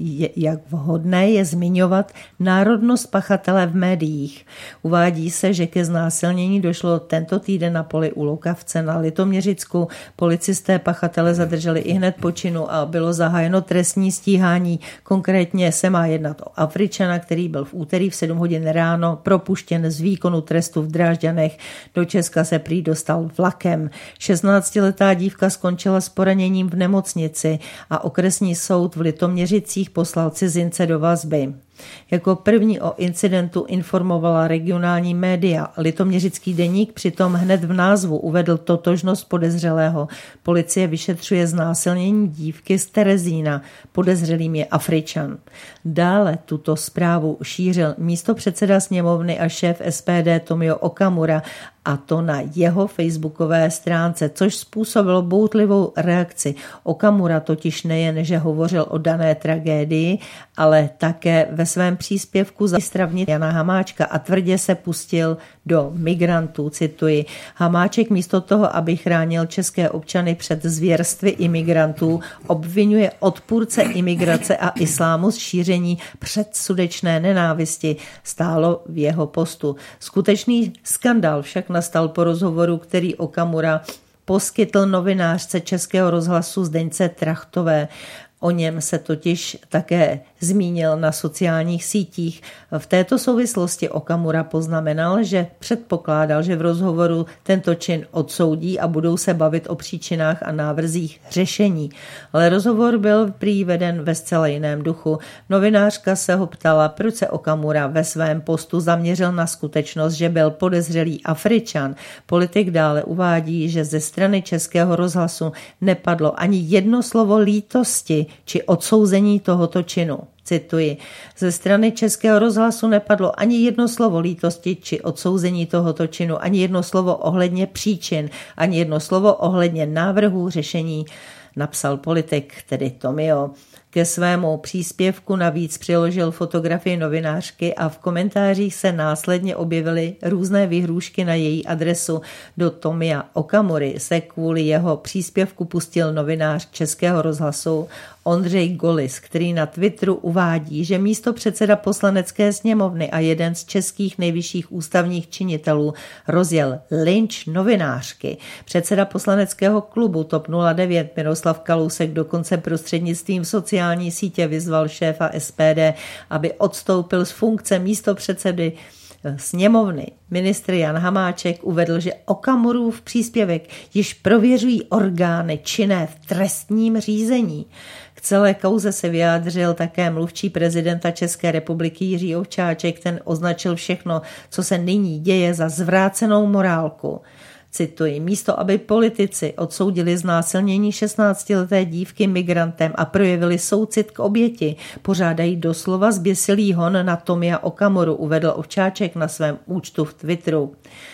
vhodné je zmiňovat národnost pachatele v médiích. Uvádí se, že ke znásilnění došlo tento týden na poli u Loukavce na Litoměřicku. Policisté pachatele zadrželi ihned po činu a bylo zahájeno trestní stíhání. Konkrétně se má jednat o Afričana, který byl v úterý v 7 hodin ráno propuštěn z výkonu trestu v Drážďanech. Do Česka se prý dostal vlakem. 16letá dívka skončila s poraněním v nemocnici a okresní soud v Litoměřicích poslal cizince do vazby. Jako první o incidentu informovala regionální média. Litoměřický deník přitom hned v názvu uvedl totožnost podezřelého. Policie vyšetřuje znásilnění dívky z Terezína. Podezřelým je Afričan. Dále tuto zprávu šířil místopředseda sněmovny a šéf SPD Tomio Okamura, a to na jeho facebookové stránce, což způsobilo boutlivou reakci. Okamura totiž nejen, že hovořil o dané tragédii, ale také ve ve svém příspěvku zastravnit Jana Hamáčka a tvrdě se pustil do migrantů, cituji. Hamáček místo toho, aby chránil české občany před zvěrstvy imigrantů, obvinuje odpůrce imigrace a islámu z šíření předsudečné nenávisti, stálo v jeho postu. Skutečný skandál však nastal po rozhovoru, který Okamura poskytl novinářce Českého rozhlasu Zdeňce Trachtové. O něm se totiž také zmínil na sociálních sítích. V této souvislosti Okamura poznamenal, že předpokládal, že v rozhovoru tento čin odsoudí a budou se bavit o příčinách a návrzích řešení. Ale rozhovor byl prý veden ve zcela jiném duchu. Novinářka se ho ptala, proč se Okamura ve svém postu zaměřil na skutečnost, že byl podezřelý Afričan. Politik dále uvádí, že ze strany Českého rozhlasu nepadlo ani jedno slovo lítosti či odsouzení tohoto činu. Cituji, ze strany Českého rozhlasu nepadlo ani jedno slovo lítosti či odsouzení tohoto činu, ani jedno slovo ohledně příčin, ani jedno slovo ohledně návrhů řešení, napsal politik, tedy Tomio. Ke svému příspěvku navíc přiložil fotografii novinářky a v komentářích se následně objevily různé vyhrůžky na její adresu. Do Tomia Okamury se kvůli jeho příspěvku pustil novinář Českého rozhlasu Ondřej Golis, který na Twitteru uvádí, že místopředseda Poslanecké sněmovny a jeden z českých nejvyšších ústavních činitelů rozjel lynč novinářky. Předseda poslaneckého klubu TOP 09 Miroslav Kalousek dokonce prostřednictvím sociální sítě vyzval šéfa SPD, aby odstoupil z funkce místopředsedy sněmovny. Ministr Jan Hamáček uvedl, že Okamurův příspěvek již prověřují orgány činné v trestním řízení. K celé kauze se vyjádřil také mluvčí prezidenta České republiky Jiří Ovčáček, ten označil všechno, co se nyní děje, za zvrácenou morálku. Cituji, místo aby politici odsoudili znásilnění 16leté dívky migrantem a projevili soucit k oběti, pořádají doslova zběsilý hon na Tomia Okamuru, uvedl Ovčáček na svém účtu v Twitteru.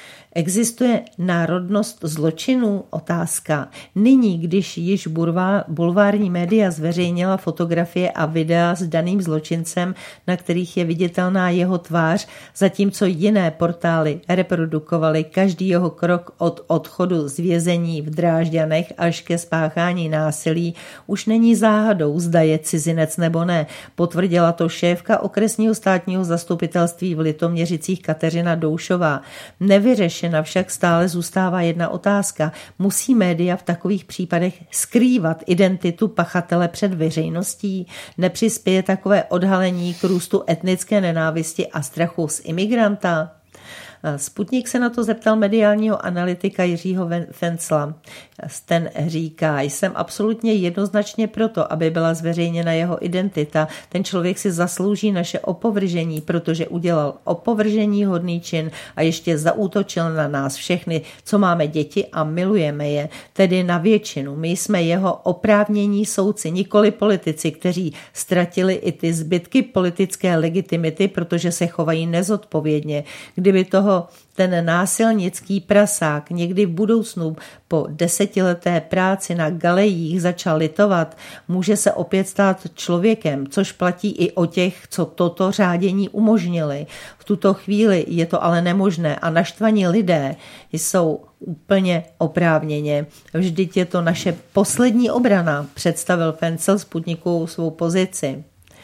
Existuje národnost zločinů? Otázka. Nyní, když již bulvární média zveřejnila fotografie a videa s daným zločincem, na kterých je viditelná jeho tvář, zatímco jiné portály reprodukovaly každý jeho krok od odchodu z vězení v Drážďanech až ke spáchání násilí, už není záhadou, zda je cizinec nebo ne. Potvrdila to šéfka okresního státního zastupitelství v Litoměřicích Kateřina Doušová. Nevyřešená však stále zůstává jedna otázka. Musí média v takových případech skrývat identitu pachatele před veřejností? Nepřispěje takové odhalení k růstu etnické nenávisti a strachu z imigranta? Sputnik se na to zeptal mediálního analytika Jiřího Fencla. Ten říká, jsem absolutně jednoznačně proto, aby byla zveřejněna jeho identita. Ten člověk si zaslouží naše opovržení, protože udělal opovržení hodný čin a ještě zaútočil na nás všechny, co máme děti a milujeme je, tedy na většinu. My jsme jeho oprávnění soudci, nikoli politici, kteří ztratili i ty zbytky politické legitimity, protože se chovají nezodpovědně. Kdyby toho ten násilnický prasák někdy v budoucnu po 10leté práci na galejích začal litovat, může se opět stát člověkem, což platí i o těch, co toto řádění umožnili. V tuto chvíli je to ale nemožné a naštvaní lidé jsou úplně oprávněně. Vždyť je to naše poslední obrana, představil Fencel Sputniku svou pozici.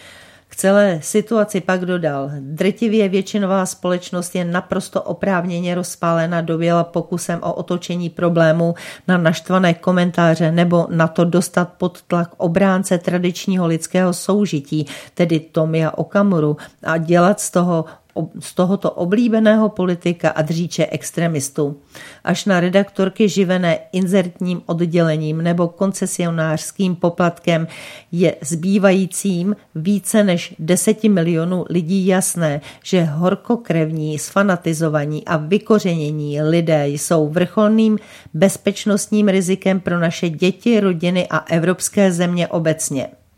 K celé situaci pak dodal, drtivě většinová společnost je naprosto oprávněně rozpálena dověla pokusem o otočení problému na naštvané komentáře nebo na to dostat pod tlak obránce tradičního lidského soužití, tedy Tomia Okamuru, a dělat z tohoto oblíbeného politika a dříče extremistů. Až na redaktorky živené inzertním oddělením nebo koncesionářským poplatkem je zbývajícím více než 10 milionů lidí jasné, že horkokrevní, sfanatizovaní a vykořenění lidé jsou vrcholným bezpečnostním rizikem pro naše děti, rodiny a evropské země obecně.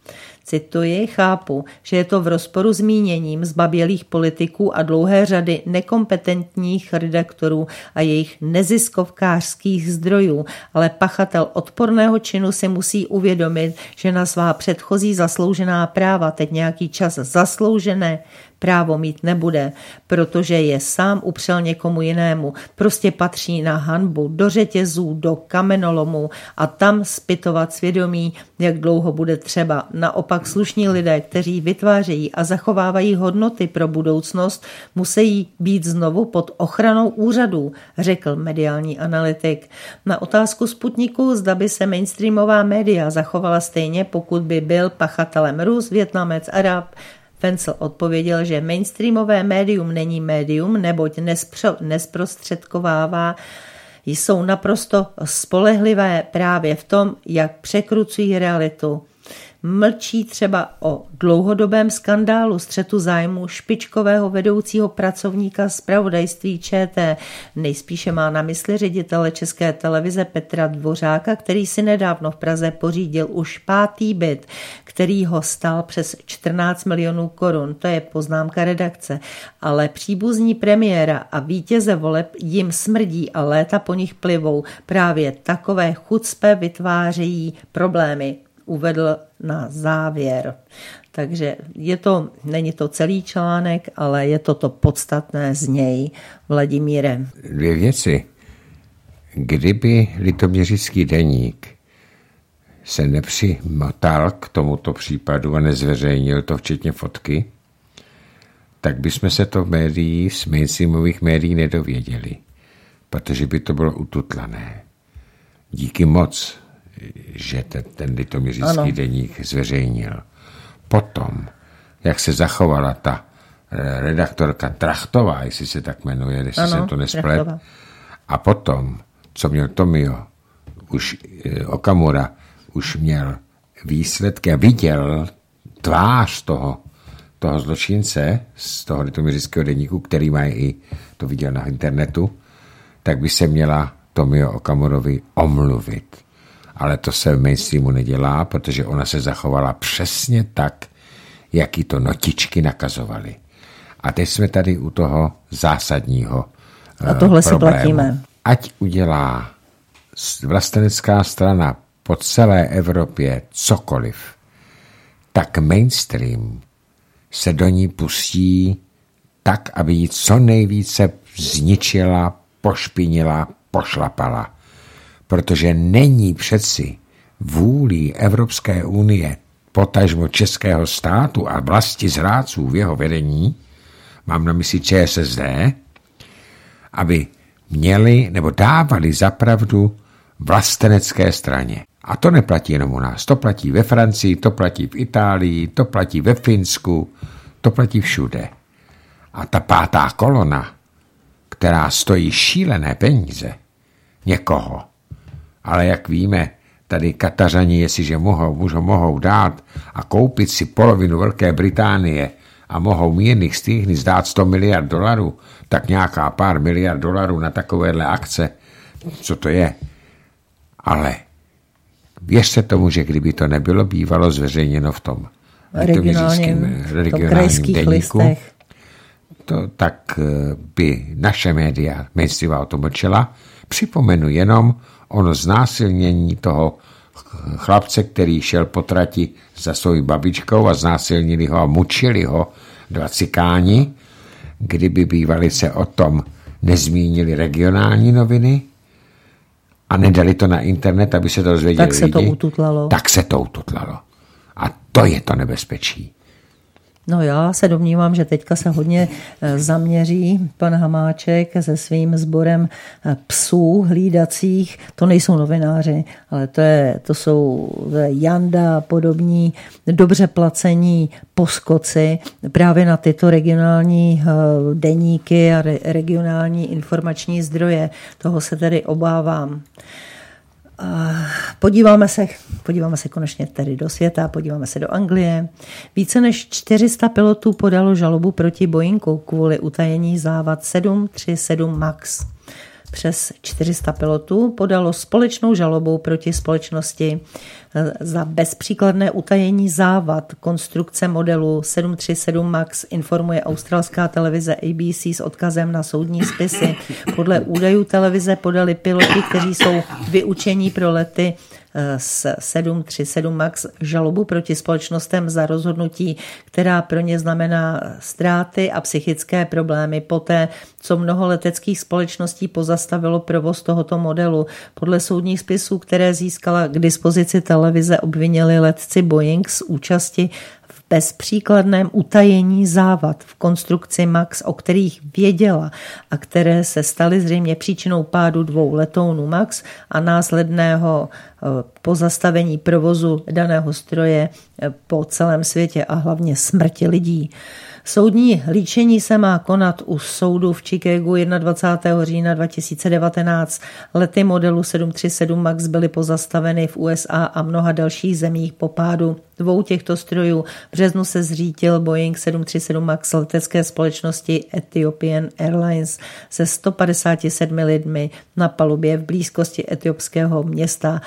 Cituji, chápu, že je to v rozporu s míněním zbabělých politiků a dlouhé řady nekompetentních redaktorů a jejich neziskovkářských zdrojů, ale pachatel odporného činu si musí uvědomit, že na svá předchozí zasloužená práva teď nějaký čas zasloužené právo mít nebude, protože je sám upřel někomu jinému. Prostě patří na hanbu, do řetězů, do kamenolomů a tam zpytovat svědomí, jak dlouho bude třeba. Naopak slušní lidé, kteří vytvářejí a zachovávají hodnoty pro budoucnost, musí být znovu pod ochranou úřadů, řekl mediální analytik. Na otázku Sputniku, zda by se mainstreamová média zachovala stejně, pokud by byl pachatelem Rus, Vietnamec, Arab, Fencel odpověděl, že mainstreamové médium není médium, neboť nesprostředkovává, jsou naprosto spolehlivé právě v tom, jak překrucují realitu. Mlčí třeba o dlouhodobém skandálu střetu zájmu špičkového vedoucího pracovníka zpravodajství ČT. Nejspíše má na mysli ředitele České televize Petra Dvořáka, který si nedávno v Praze pořídil už 5. byt, který ho stál přes 14 milionů korun. To je poznámka redakce. Ale příbuzní premiéra a vítěze voleb jim smrdí a léta po nich plivou. Právě takové chucpe vytvářejí problémy, uvedl na závěr. Takže není to celý článek, ale je to podstatné z něj, Vladimíre. 2 věci. Kdyby Litoměřický deník se nepřimotal k tomuto případu a nezveřejnil to, včetně fotky, tak bychom se to v médiích, z mainstreamových médií nedověděli, protože by to bylo ututlané. Díky moc, že ten Litoměřický deník zveřejnil. Potom, jak se zachovala ta redaktorka Trachtová, jestli se tak jmenuje, jestli jsem to nesplet. A potom, co měl Tomio, už Okamura už měl výsledky a viděl tvář toho zločince z toho Litoměřického deníku, který má i to viděl na internetu, tak by se měla Tomio Okamurovi omluvit. Ale to se v mainstreamu nedělá, protože ona se zachovala přesně tak, jak jí to notičky nakazovaly. A teď jsme tady u toho zásadního a tohle problému. Si platíme. Ať udělá vlastenecká strana po celé Evropě cokoliv, tak mainstream se do ní pustí tak, aby ji co nejvíce zničila, pošpinila, pošlapala. Protože není přeci vůlí Evropské unie, potažmo českého státu a vlasti zrádců v jeho vedení, mám na mysli ČSSD, aby měli nebo dávali zapravdu vlastenecké straně. A to neplatí jenom u nás. To platí ve Francii, to platí v Itálii, to platí ve Finsku, to platí všude. A ta 5. kolona, která stojí šílené peníze někoho, ale jak víme, tady Katařani, jestliže mohou dát a koupit si polovinu Velké Británie a mohou mírných stýhny dát $100 miliard, tak nějaká pár miliard dolarů na takovéhle akce, co to je. Ale věřte tomu, že kdyby to nebylo bývalo zveřejněno v tom regionálním deníku, tak by naše média mainstreamová o tom mlčela. Připomenu jenom ono znásilnění toho chlapce, který šel po trati za svou babičkou a znásilnili ho a mučili ho 2 cikáni. Kdyby bývali se o tom nezmínili regionální noviny a nedali to na internet, aby se to dozvěděli tak se lidi, to ututlalo. Tak se to ututlalo. A to je to nebezpečí. No já se domnívám, že teďka se hodně zaměří pan Hamáček se svým sborem psů hlídacích. To nejsou novináři, ale to jsou Janda a podobní dobře placení poskoci právě na tyto regionální deníky a regionální informační zdroje. Toho se tedy obávám. Podíváme se konečně tedy do světa, podíváme se do Anglie. Více než 400 pilotů podalo žalobu proti Boeingu kvůli utajení závad 737 MAX. přes 400 pilotů podalo společnou žalobu proti společnosti za bezpříkladné utajení závad konstrukce modelu 737 MAX, informuje australská televize ABC s odkazem na soudní spisy. Podle údajů televize podali piloti, kteří jsou vyučení pro lety s 737 MAX žalobu proti společnostem za rozhodnutí, která pro ně znamená ztráty a psychické problémy poté, co mnoho leteckých společností pozastavilo provoz tohoto modelu. Podle soudních spisů, které získala k dispozici televize, obvinili letci Boeing z účasti v bezpříkladném utajení závad v konstrukci MAX, o kterých věděla a které se staly zřejmě příčinou pádu 2 letounů MAX a následného pozastavení provozu daného stroje po celém světě a hlavně smrti lidí. Soudní líčení se má konat u soudu v Chicagu 21. října 2019. Lety modelu 737 MAX byly pozastaveny v USA a mnoha dalších zemích po pádu 2 těchto strojů. V březnu se zřítil Boeing 737 MAX letecké společnosti Ethiopian Airlines se 157 lidmi na palubě v blízkosti etiopského města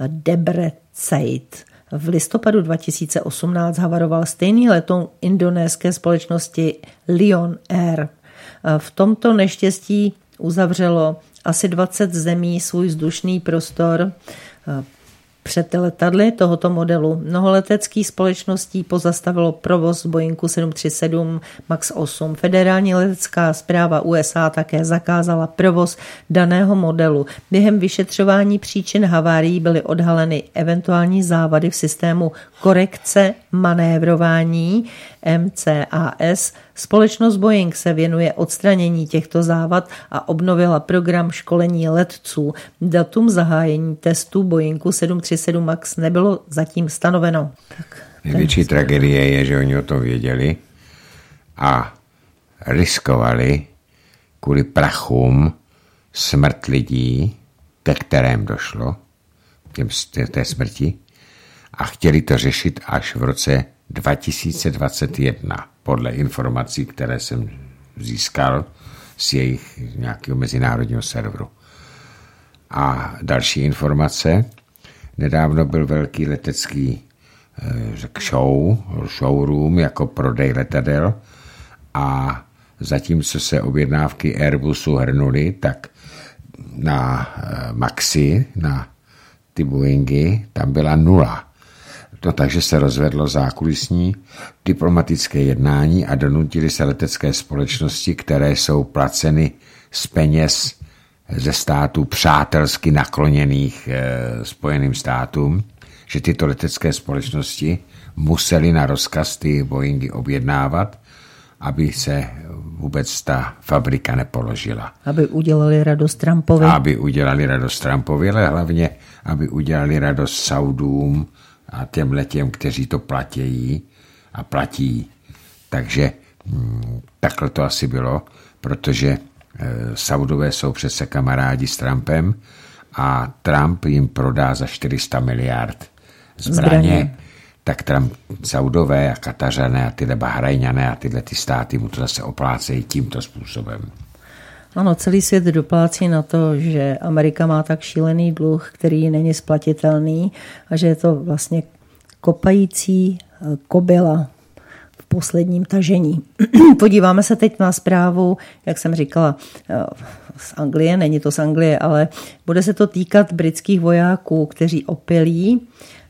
Debrecen. V listopadu 2018 havaroval stejný letoun indonéské společnosti Lion Air. V tomto neštěstí uzavřelo asi 20 zemí svůj vzdušný prostor před letadly tohoto modelu. Mnoho leteckých společností pozastavilo provoz Boeingu 737 MAX 8. Federální letecká správa USA také zakázala provoz daného modelu. Během vyšetřování příčin havárií byly odhaleny eventuální závady v systému korekce manévrování MCAS. Společnost Boeing se věnuje odstranění těchto závad a obnovila program školení letců. Datum zahájení testu Boeingu 737 MAX nebylo zatím stanoveno. Největší tragédie je, že oni o tom věděli a riskovali kvůli prachům smrt lidí, ke kterém došlo, té smrti, a chtěli to řešit až v roce 2021, podle informací, které jsem získal z jejich nějakého mezinárodního serveru. A další informace. Nedávno byl velký letecký showroom jako prodej letadel a zatímco se objednávky Airbusu hrnuly, tak na Maxi, na ty Boeingy, tam byla 0. Takže se rozvedlo zákulisní diplomatické jednání a donutili se letecké společnosti, které jsou placeny z peněz ze států přátelsky nakloněných Spojeným státům, že tyto letecké společnosti musely na rozkaz ty Boeingy objednávat, aby se vůbec ta fabrika nepoložila. Aby udělali radost Trumpovi. Aby udělali radost Trumpovi, ale hlavně, aby udělali radost Saudům a těm, kteří to platí a platí. Takže takhle to asi bylo, protože Saudové jsou přece kamarádi s Trumpem a Trump jim prodá za 400 miliard zbraně. Tak Trump, Saudové a Katařané a tyhle Bahrajňané a tyhle ty státy mu to zase oplácejí tímto způsobem. Ano, celý svět doplácí na to, že Amerika má tak šílený dluh, který není splatitelný a že je to vlastně kopající kobyla v posledním tažení. Podíváme se teď na zprávu, jak jsem říkala, z Anglie, není to z Anglie, ale bude se to týkat britských vojáků, kteří opilí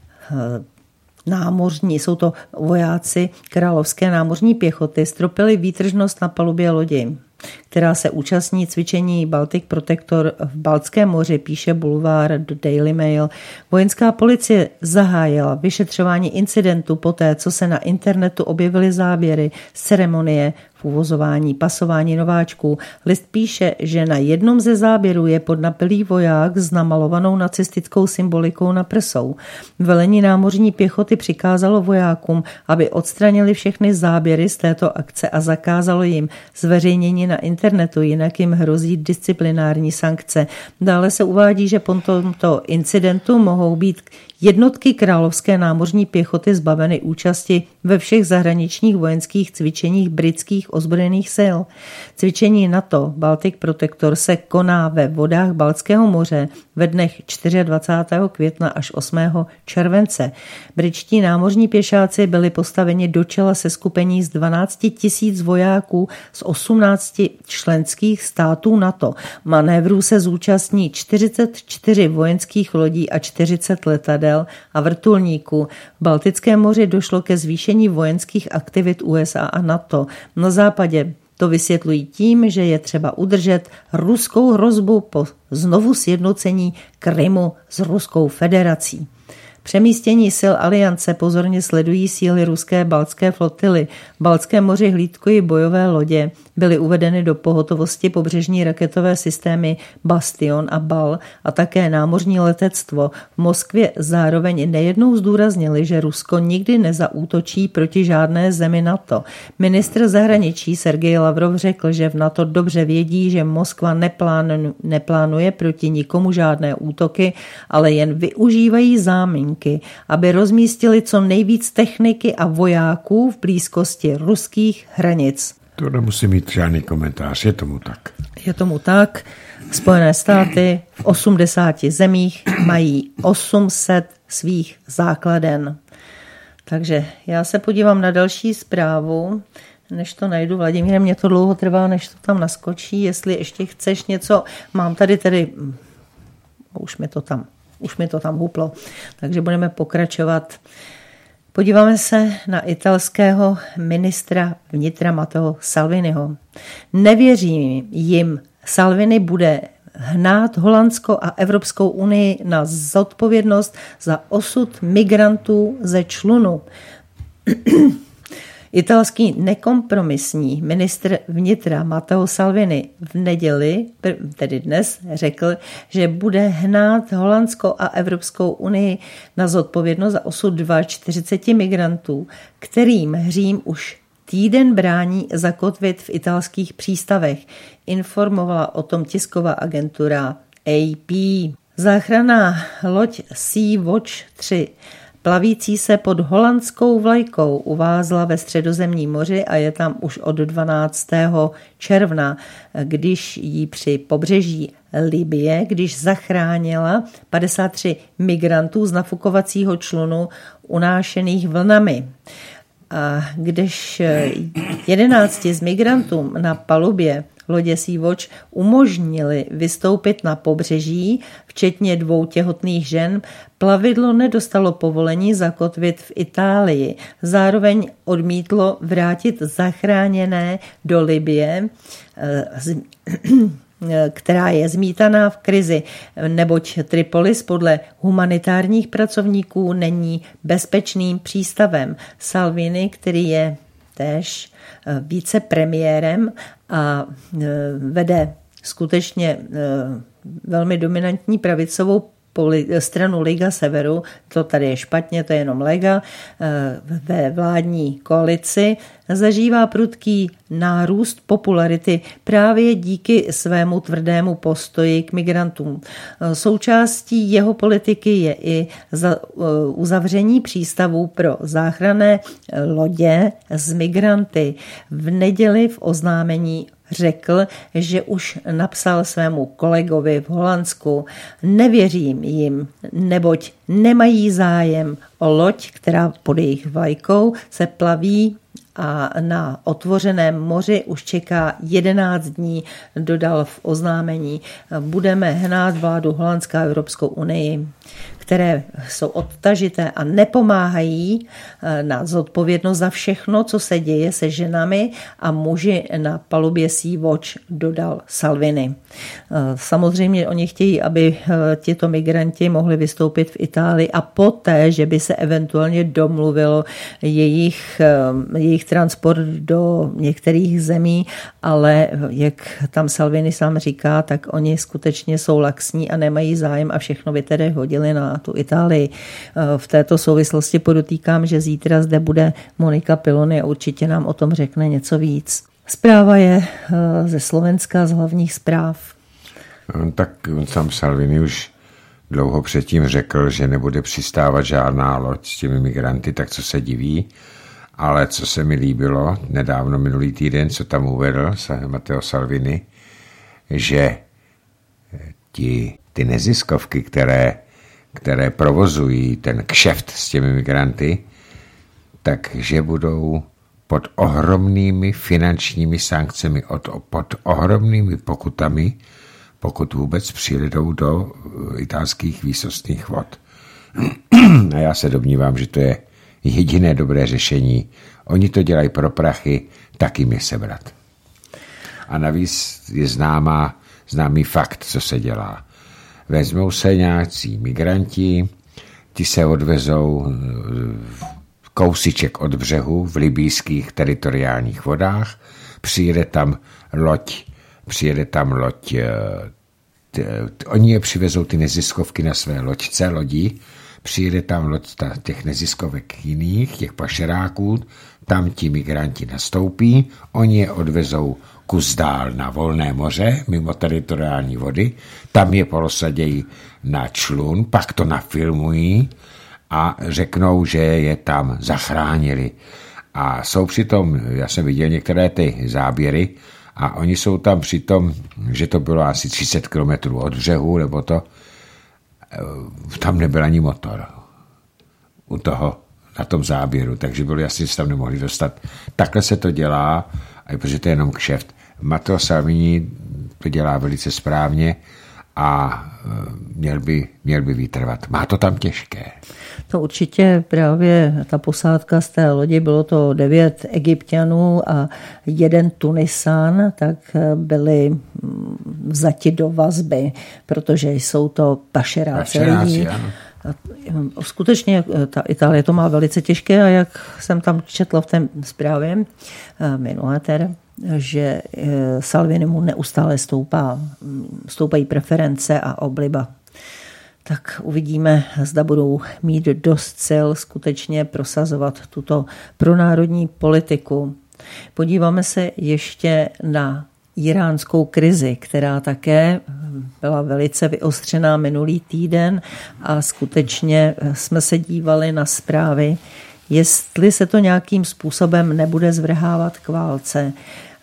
námořní, jsou to vojáci královské námořní pěchoty, stropili výtržnost na palubě lodi, která se účastní cvičení Baltic Protector v Baltském moři, píše bulvár Daily Mail. Vojenská policie zahájila vyšetřování incidentu poté, co se na internetu objevily záběry z ceremonie v uvozování pasování nováčků. List píše, že na jednom ze záběrů je podnapilý voják s namalovanou nacistickou symbolikou na prsou. Velení námořní pěchoty přikázalo vojákům, aby odstranili všechny záběry z této akce a zakázalo jim zveřejnění na internetu internetu, jinak jim hrozí disciplinární sankce. Dále se uvádí, že po tomto incidentu mohou být jednotky královské námořní pěchoty zbaveny účasti ve všech zahraničních vojenských cvičeních britských ozbrojených sil. Cvičení NATO Baltic Protector se koná ve vodách Baltského moře ve dnech 24. května až 8. července. Britští námořní pěšáci byli postaveni do čela seskupení z 12 000 vojáků z 18 členských států NATO. Manévrů se zúčastní 44 vojenských lodí a 40 letadel a vrtulníků. V Baltickém moři došlo ke zvýšení vojenských aktivit USA a NATO. Na západě to vysvětlují tím, že je třeba udržet ruskou hrozbu po znovu sjednocení Krymu s Ruskou federací. Přemístění sil aliance pozorně sledují síly ruské baltské flotily. V Baltském moři hlídkojí bojové lodě, byly uvedeny do pohotovosti pobřežní raketové systémy Bastion a Bal a také námořní letectvo. V Moskvě zároveň nejednou zdůraznili, že Rusko nikdy nezaútočí proti žádné zemi NATO. Ministr zahraničí Sergej Lavrov řekl, že v NATO dobře vědí, že Moskva neplánuje proti nikomu žádné útoky, ale jen využívají záminky, aby rozmístili co nejvíc techniky a vojáků v blízkosti ruských hranic. To nemusí mít žádný komentář, je tomu tak. Je tomu tak. Spojené státy v 80 zemích mají 800 svých základen. Takže já se podívám na další zprávu, než to najdu. Vladimíre, mě to dlouho trvá, než to tam naskočí. Jestli ještě chceš něco, mám tady, už mi to tam huplo. Takže budeme pokračovat. Podíváme se na italského ministra vnitra Matteo Salviniho. Nevěřím jim, Salvini bude hnát Holandsko a Evropskou unii na zodpovědnost za osud migrantů ze člunu. Italský nekompromisní ministr vnitra Matteo Salvini v neděli, tedy dnes, řekl, že bude hnát Holandsko a Evropskou unii na zodpovědnost za osud 42 migrantů, kterým Řím už týden brání zakotvit v italských přístavech. Informovala o tom tisková agentura AP. Záchranná loď Sea Watch 3 plavící se pod holandskou vlajkou uvázla ve Středozemním moři a je tam už od 12. června, když jí při pobřeží Libye, když zachránila 53 migrantů z nafukovacího člunu unášených vlnami. A když 11 z migrantům na palubě lodě Sea Watch umožnili vystoupit na pobřeží, včetně 2 těhotných žen, plavidlo nedostalo povolení zakotvit v Itálii. Zároveň odmítlo vrátit zachráněné do Libye, která je zmítaná v krizi, neboť Tripolis podle humanitárních pracovníků není bezpečným přístavem. Salvini, který je též vicepremiérem a vede skutečně velmi dominantní pravicovou stranu Liga Severu, to tady je špatně, to je jenom Lega, ve vládní koalici, zažívá prudký nárůst popularity právě díky svému tvrdému postoji k migrantům. Součástí jeho politiky je i uzavření přístavů pro záchranné lodě s migranty. V neděli v oznámení řekl, že už napsal svému kolegovi v Holandsku: nevěřím jim, neboť nemají zájem o loď, která pod jejich vlajkou se plaví a na otevřeném moři už čeká 11 dní, dodal v oznámení. Budeme hnát vládu Holandska a Evropskou unii, které jsou odtažité a nepomáhají na zodpovědnost za všechno, co se děje se ženami a muži na palubě Sea Watch, dodal Salvini. Samozřejmě oni chtějí, aby tito migranti mohli vystoupit v Itálii a poté, že by se eventuálně domluvilo jejich transport do některých zemí, ale jak tam Salvini sám říká, tak oni skutečně jsou laxní a nemají zájem a všechno by tedy hodili na tu Itálii. V této souvislosti podotýkám, že zítra zde bude Monika Pilony a určitě nám o tom řekne něco víc. Zpráva je ze Slovenska, z hlavních zpráv. Tak sám Salvini už dlouho předtím řekl, že nebude přistávat žádná loď s těmi migranty, tak co se diví. Ale co se mi líbilo nedávno, minulý týden, co tam uvedl Matteo Salvini, že ty neziskovky, které provozují ten kšeft s těmi migranty, takže budou pod ohromnými finančními sankcemi, pod ohromnými pokutami, pokud vůbec přijedou do italských výsostných vod. A já se domnívám, že to je jediné dobré řešení. Oni to dělají pro prachy, tak jim je sebrat. A navíc je známý fakt, co se dělá. Vezmou se nějací migranti, ti se odvezou kousíček od břehu v libýských teritoriálních vodách, přijede tam loď, oni je přivezou ty neziskovky na své lodi, přijede tam loď těch neziskovek jiných, těch pašeráků, tam ti migranti nastoupí, oni je odvezou kus dál na volné moře, mimo teritoriální vody, tam je polosadějí na člun, pak to nafilmují a řeknou, že je tam zachránili. A jsou přitom, já jsem viděl některé ty záběry, a oni jsou tam přitom, že to bylo asi 30 kilometrů od břehu, nebo to, tam nebyl ani motor na tom záběru, takže bylo jasně, že se tam nemohli dostat. Takhle se to dělá, protože to je jenom kšeft. Matteo Salvini to dělá velice správně a měl by vytrvat. Má to tam těžké. To určitě právě ta posádka z té lodi, bylo to 9 Egypťanů a 1 Tunisan, tak byli vzati do vazby, protože jsou to pašeráci lidí. Skutečně ta Itálie to má velice těžké a jak jsem tam četla v té zprávě minulé že Salvinimu neustále stoupají preference a obliba. Tak uvidíme, zda budou mít dost sil skutečně prosazovat tuto pronárodní politiku. Podíváme se ještě na iránskou krizi, která také byla velice vyostřená minulý týden a skutečně jsme se dívali na zprávy, jestli se to nějakým způsobem nebude zvrhávat k válce.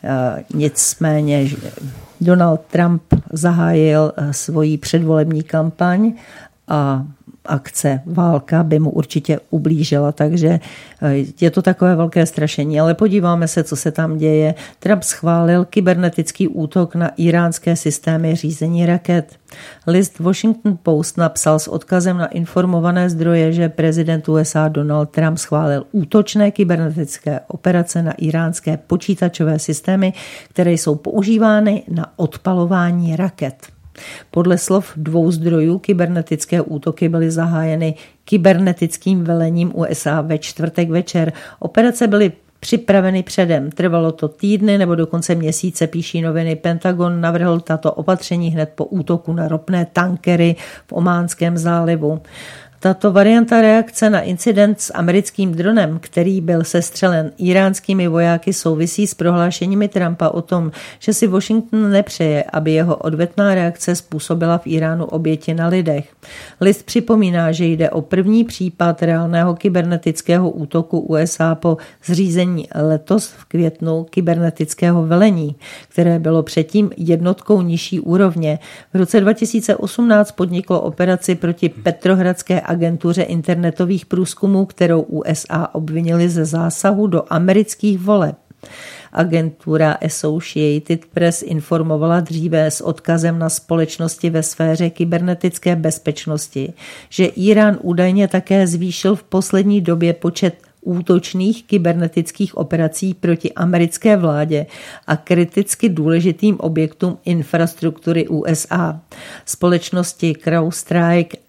Nicméně Donald Trump zahájil svoji předvolební kampaň a akce válka by mu určitě ublížila, takže je to takové velké strašení. Ale podíváme se, co se tam děje. Trump schválil kybernetický útok na iránské systémy řízení raket. List Washington Post napsal s odkazem na informované zdroje, že prezident USA Donald Trump schválil útočné kybernetické operace na iránské počítačové systémy, které jsou používány na odpalování raket. Podle slov 2 zdrojů kybernetické útoky byly zahájeny kybernetickým velením USA ve čtvrtek večer. Operace byly připraveny předem. Trvalo to týdny nebo dokonce měsíce, píší noviny. Pentagon navrhl tato opatření hned po útoku na ropné tankery v Ománském zálivu. Tato varianta reakce na incident s americkým dronem, který byl sestřelen iránskými vojáky, souvisí s prohlášeními Trumpa o tom, že si Washington nepřeje, aby jeho odvetná reakce způsobila v Iránu oběti na lidech. List připomíná, že jde o první případ reálného kybernetického útoku USA po zřízení letos v květnu kybernetického velení, které bylo předtím jednotkou nižší úrovně. V roce 2018 podniklo operaci proti Petrohradské agentuře internetových průzkumů, kterou USA obvinili ze zásahu do amerických voleb. Agentura Associated Press informovala dříve s odkazem na společnosti ve sféře kybernetické bezpečnosti, že Irán údajně také zvýšil v poslední době počet útočných kybernetických operací proti americké vládě a kriticky důležitým objektům infrastruktury USA. Společnosti CrowdStrike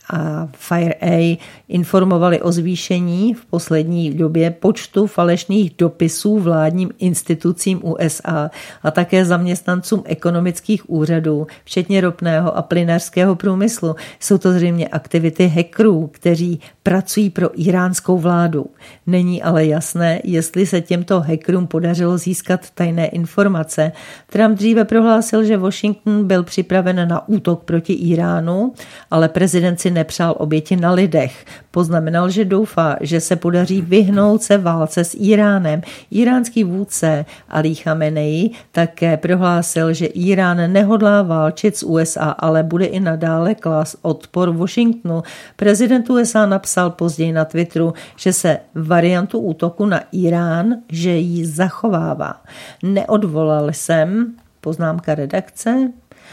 a FireEye informovali o zvýšení v poslední době počtu falešných dopisů vládním institucím USA a také zaměstnancům ekonomických úřadů, včetně ropného a plynařského průmyslu. Jsou to zřejmě aktivity hackerů, kteří pracují pro iránskou vládu. Není ale jasné, jestli se těmto hackerům podařilo získat tajné informace. Trump dříve prohlásil, že Washington byl připraven na útok proti Iránu, ale prezident si nepřál oběti na lidech. Poznamenal, že doufá, že se podaří vyhnout se válce s Iránem. Iránský vůdce Ali Chamenei také prohlásil, že Irán nehodlá válčit s USA, ale bude i nadále klást odpor Washingtonu. Prezident USA napsal později na Twitteru, že se variantu útoku na Irán, že ji zachovává. Neodvolal jsem, poznámka redakce,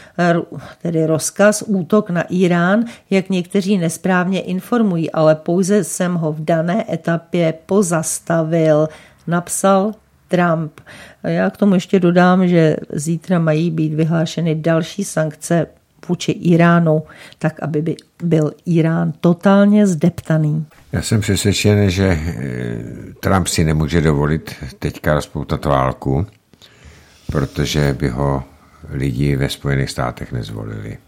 tedy rozkaz útok na Irán, jak někteří nesprávně informují, ale pouze jsem ho v dané etapě pozastavil, napsal Trump. A já k tomu ještě dodám, že zítra mají být vyhlášeny další sankce vůči Iránu, tak aby byl Irán totálně zdeptaný. Já jsem přesvědčen, že Trump si nemůže dovolit teďka rozpoutat válku, protože by ho lidi ve Spojených státech nezvolili.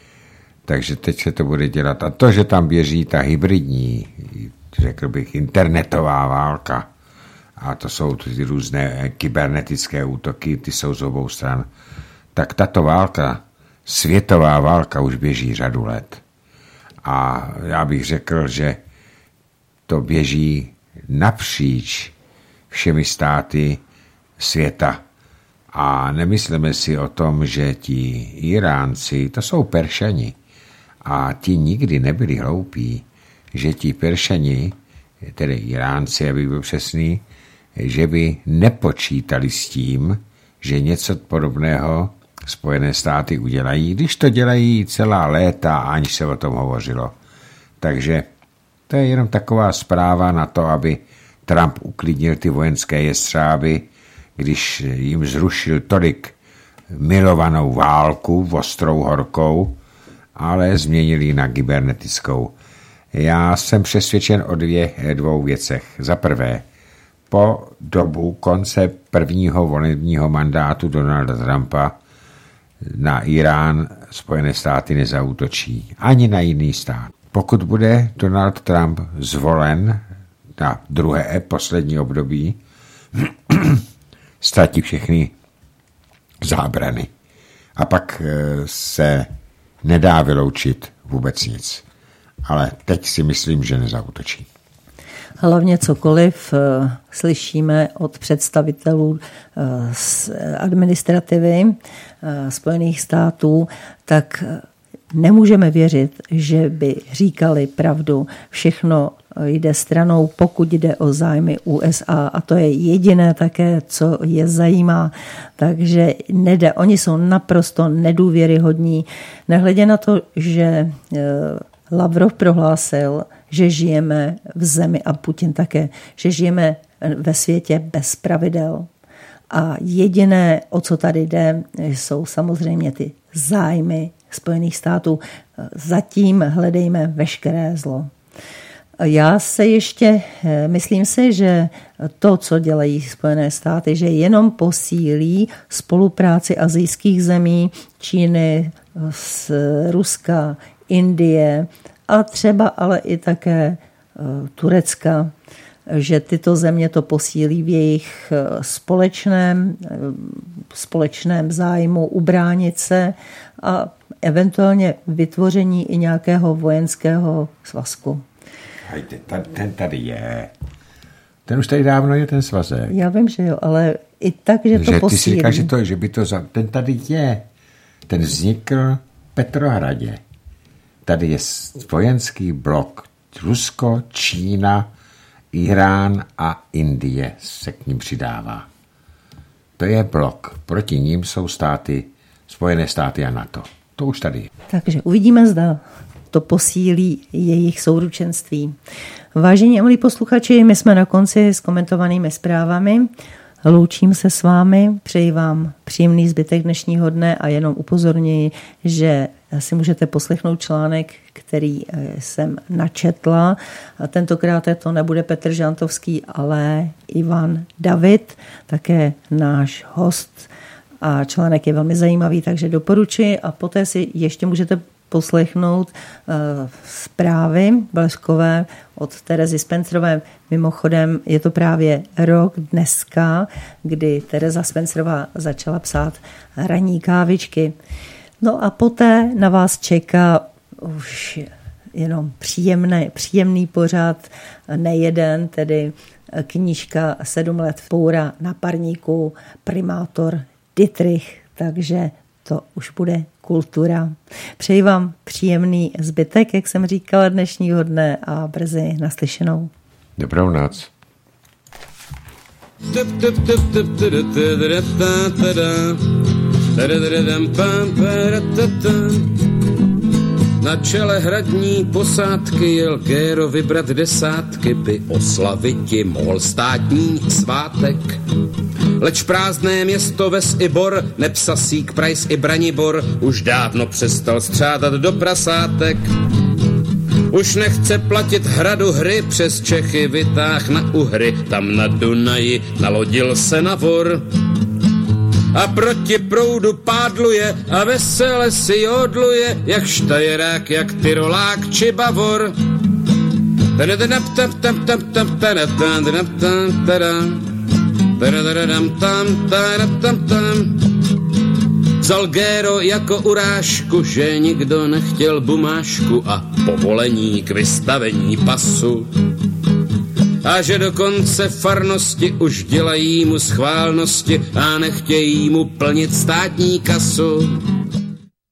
Takže teď se to bude dělat. A to, že tam běží ta hybridní, řekl bych, internetová válka, a to jsou ty různé kybernetické útoky, ty jsou z obou stran, tak tato válka, světová válka, už běží řadu let. A já bych řekl, že to běží napříč všemi státy světa. A nemyslíme si o tom, že ti Iránci, to jsou Peršani, a ti nikdy nebyli hloupí, že ti Peršani, tedy Iránci, abych byl přesný, že by nepočítali s tím, že něco podobného Spojené státy udělají, když to dělají celá léta, aniž se o tom hovořilo. Takže to je jenom taková zpráva na to, aby Trump uklidnil ty vojenské jestřáby, když jim zrušil tolik milovanou válku, ostrou, horkou, ale změnil ji na kybernetickou. Já jsem přesvědčen o dvou věcech. Za prvé, po dobu konce prvního volebního mandátu Donalda Trumpa na Irán Spojené státy nezaútočí. Ani na jiný stát. Pokud bude Donald Trump zvolen na druhé poslední období, ztratí všechny zábrany. A pak se nedá vyloučit vůbec nic. Ale teď si myslím, že nezaútočí. Hlavně cokoliv slyšíme od představitelů z administrativy Spojených států, tak nemůžeme věřit, že by říkali pravdu. Všechno jde stranou, pokud jde o zájmy USA, a to je jediné také, co je zajímá. Takže oni jsou naprosto nedůvěryhodní. Nehledě na to, že Lavrov prohlásil, že žijeme v zemi, a Putin také, že žijeme ve světě bez pravidel. A jediné, o co tady jde, jsou samozřejmě ty zájmy Spojených států. Zatím hledejme veškeré zlo. Já se ještě, myslím si, že to, co dělají Spojené státy, že jenom posílí spolupráci asijských zemí, Číny, z Ruska, Indie a třeba ale i také Turecka, že tyto země to posílí v jejich společném zájmu ubránit se a eventuálně vytvoření i nějakého vojenského svazku. Ten tady je. Ten už tady dávno je, ten svazek. Já vím, že jo, ale i tak, že to posílí. Ty si říkáš, že by to ten tady je. Ten vznikl v Petrohradě. Tady je vojenský blok. Rusko, Čína, Irán a Indie se k ním přidává. To je blok. Proti ním jsou státy, Spojené státy a NATO. To už tady je. Takže uvidíme, zda to posílí jejich souručenství. Vážení a milí posluchači, my jsme na konci s komentovanými zprávami. loučím se s vámi, přeji vám příjemný zbytek dnešního dne a jenom upozorňuji, že si můžete poslechnout článek, který jsem načetla. A tentokrát to nebude Petr Žantovský, ale Ivan David, také náš host. A článek je velmi zajímavý, takže doporučuji a poté si ještě můžete poslechnout zprávy bleskové od Terezy Spencerové. Mimochodem je to právě rok dneska, kdy Tereza Spencerová začala psát Ranní kávičky. No a poté na vás čeká už jenom příjemný pořad, nejeden, tedy knížka 7 let Poura na parníku, primátor Dittrich, takže to už bude kultura. Přeji vám příjemný zbytek, jak jsem říkala, dnešního dne a brzy naslyšenou. Dobrou noc. Na čele hradní posádky jel Géro vybrat desátky, by oslaviti mohl státní svátek. Leč prázdné město ves i bor, Nepsasík, Prajs i Branibor, už dávno přestal střádat do prasátek. Už nechce platit hradu hry, přes Čechy vytáh na Uhry, tam na Dunaji nalodil se na vor. A proti proudu pádluje a vesele si jodluje, jak štajerák, jak tyrolák či bavor. Vzal Géro jako urážku, že nikdo nechtěl bumášku a povolení k vystavení pasu. A že dokonce farnosti už dělají mu schválnosti a nechtějí mu plnit státní kasu.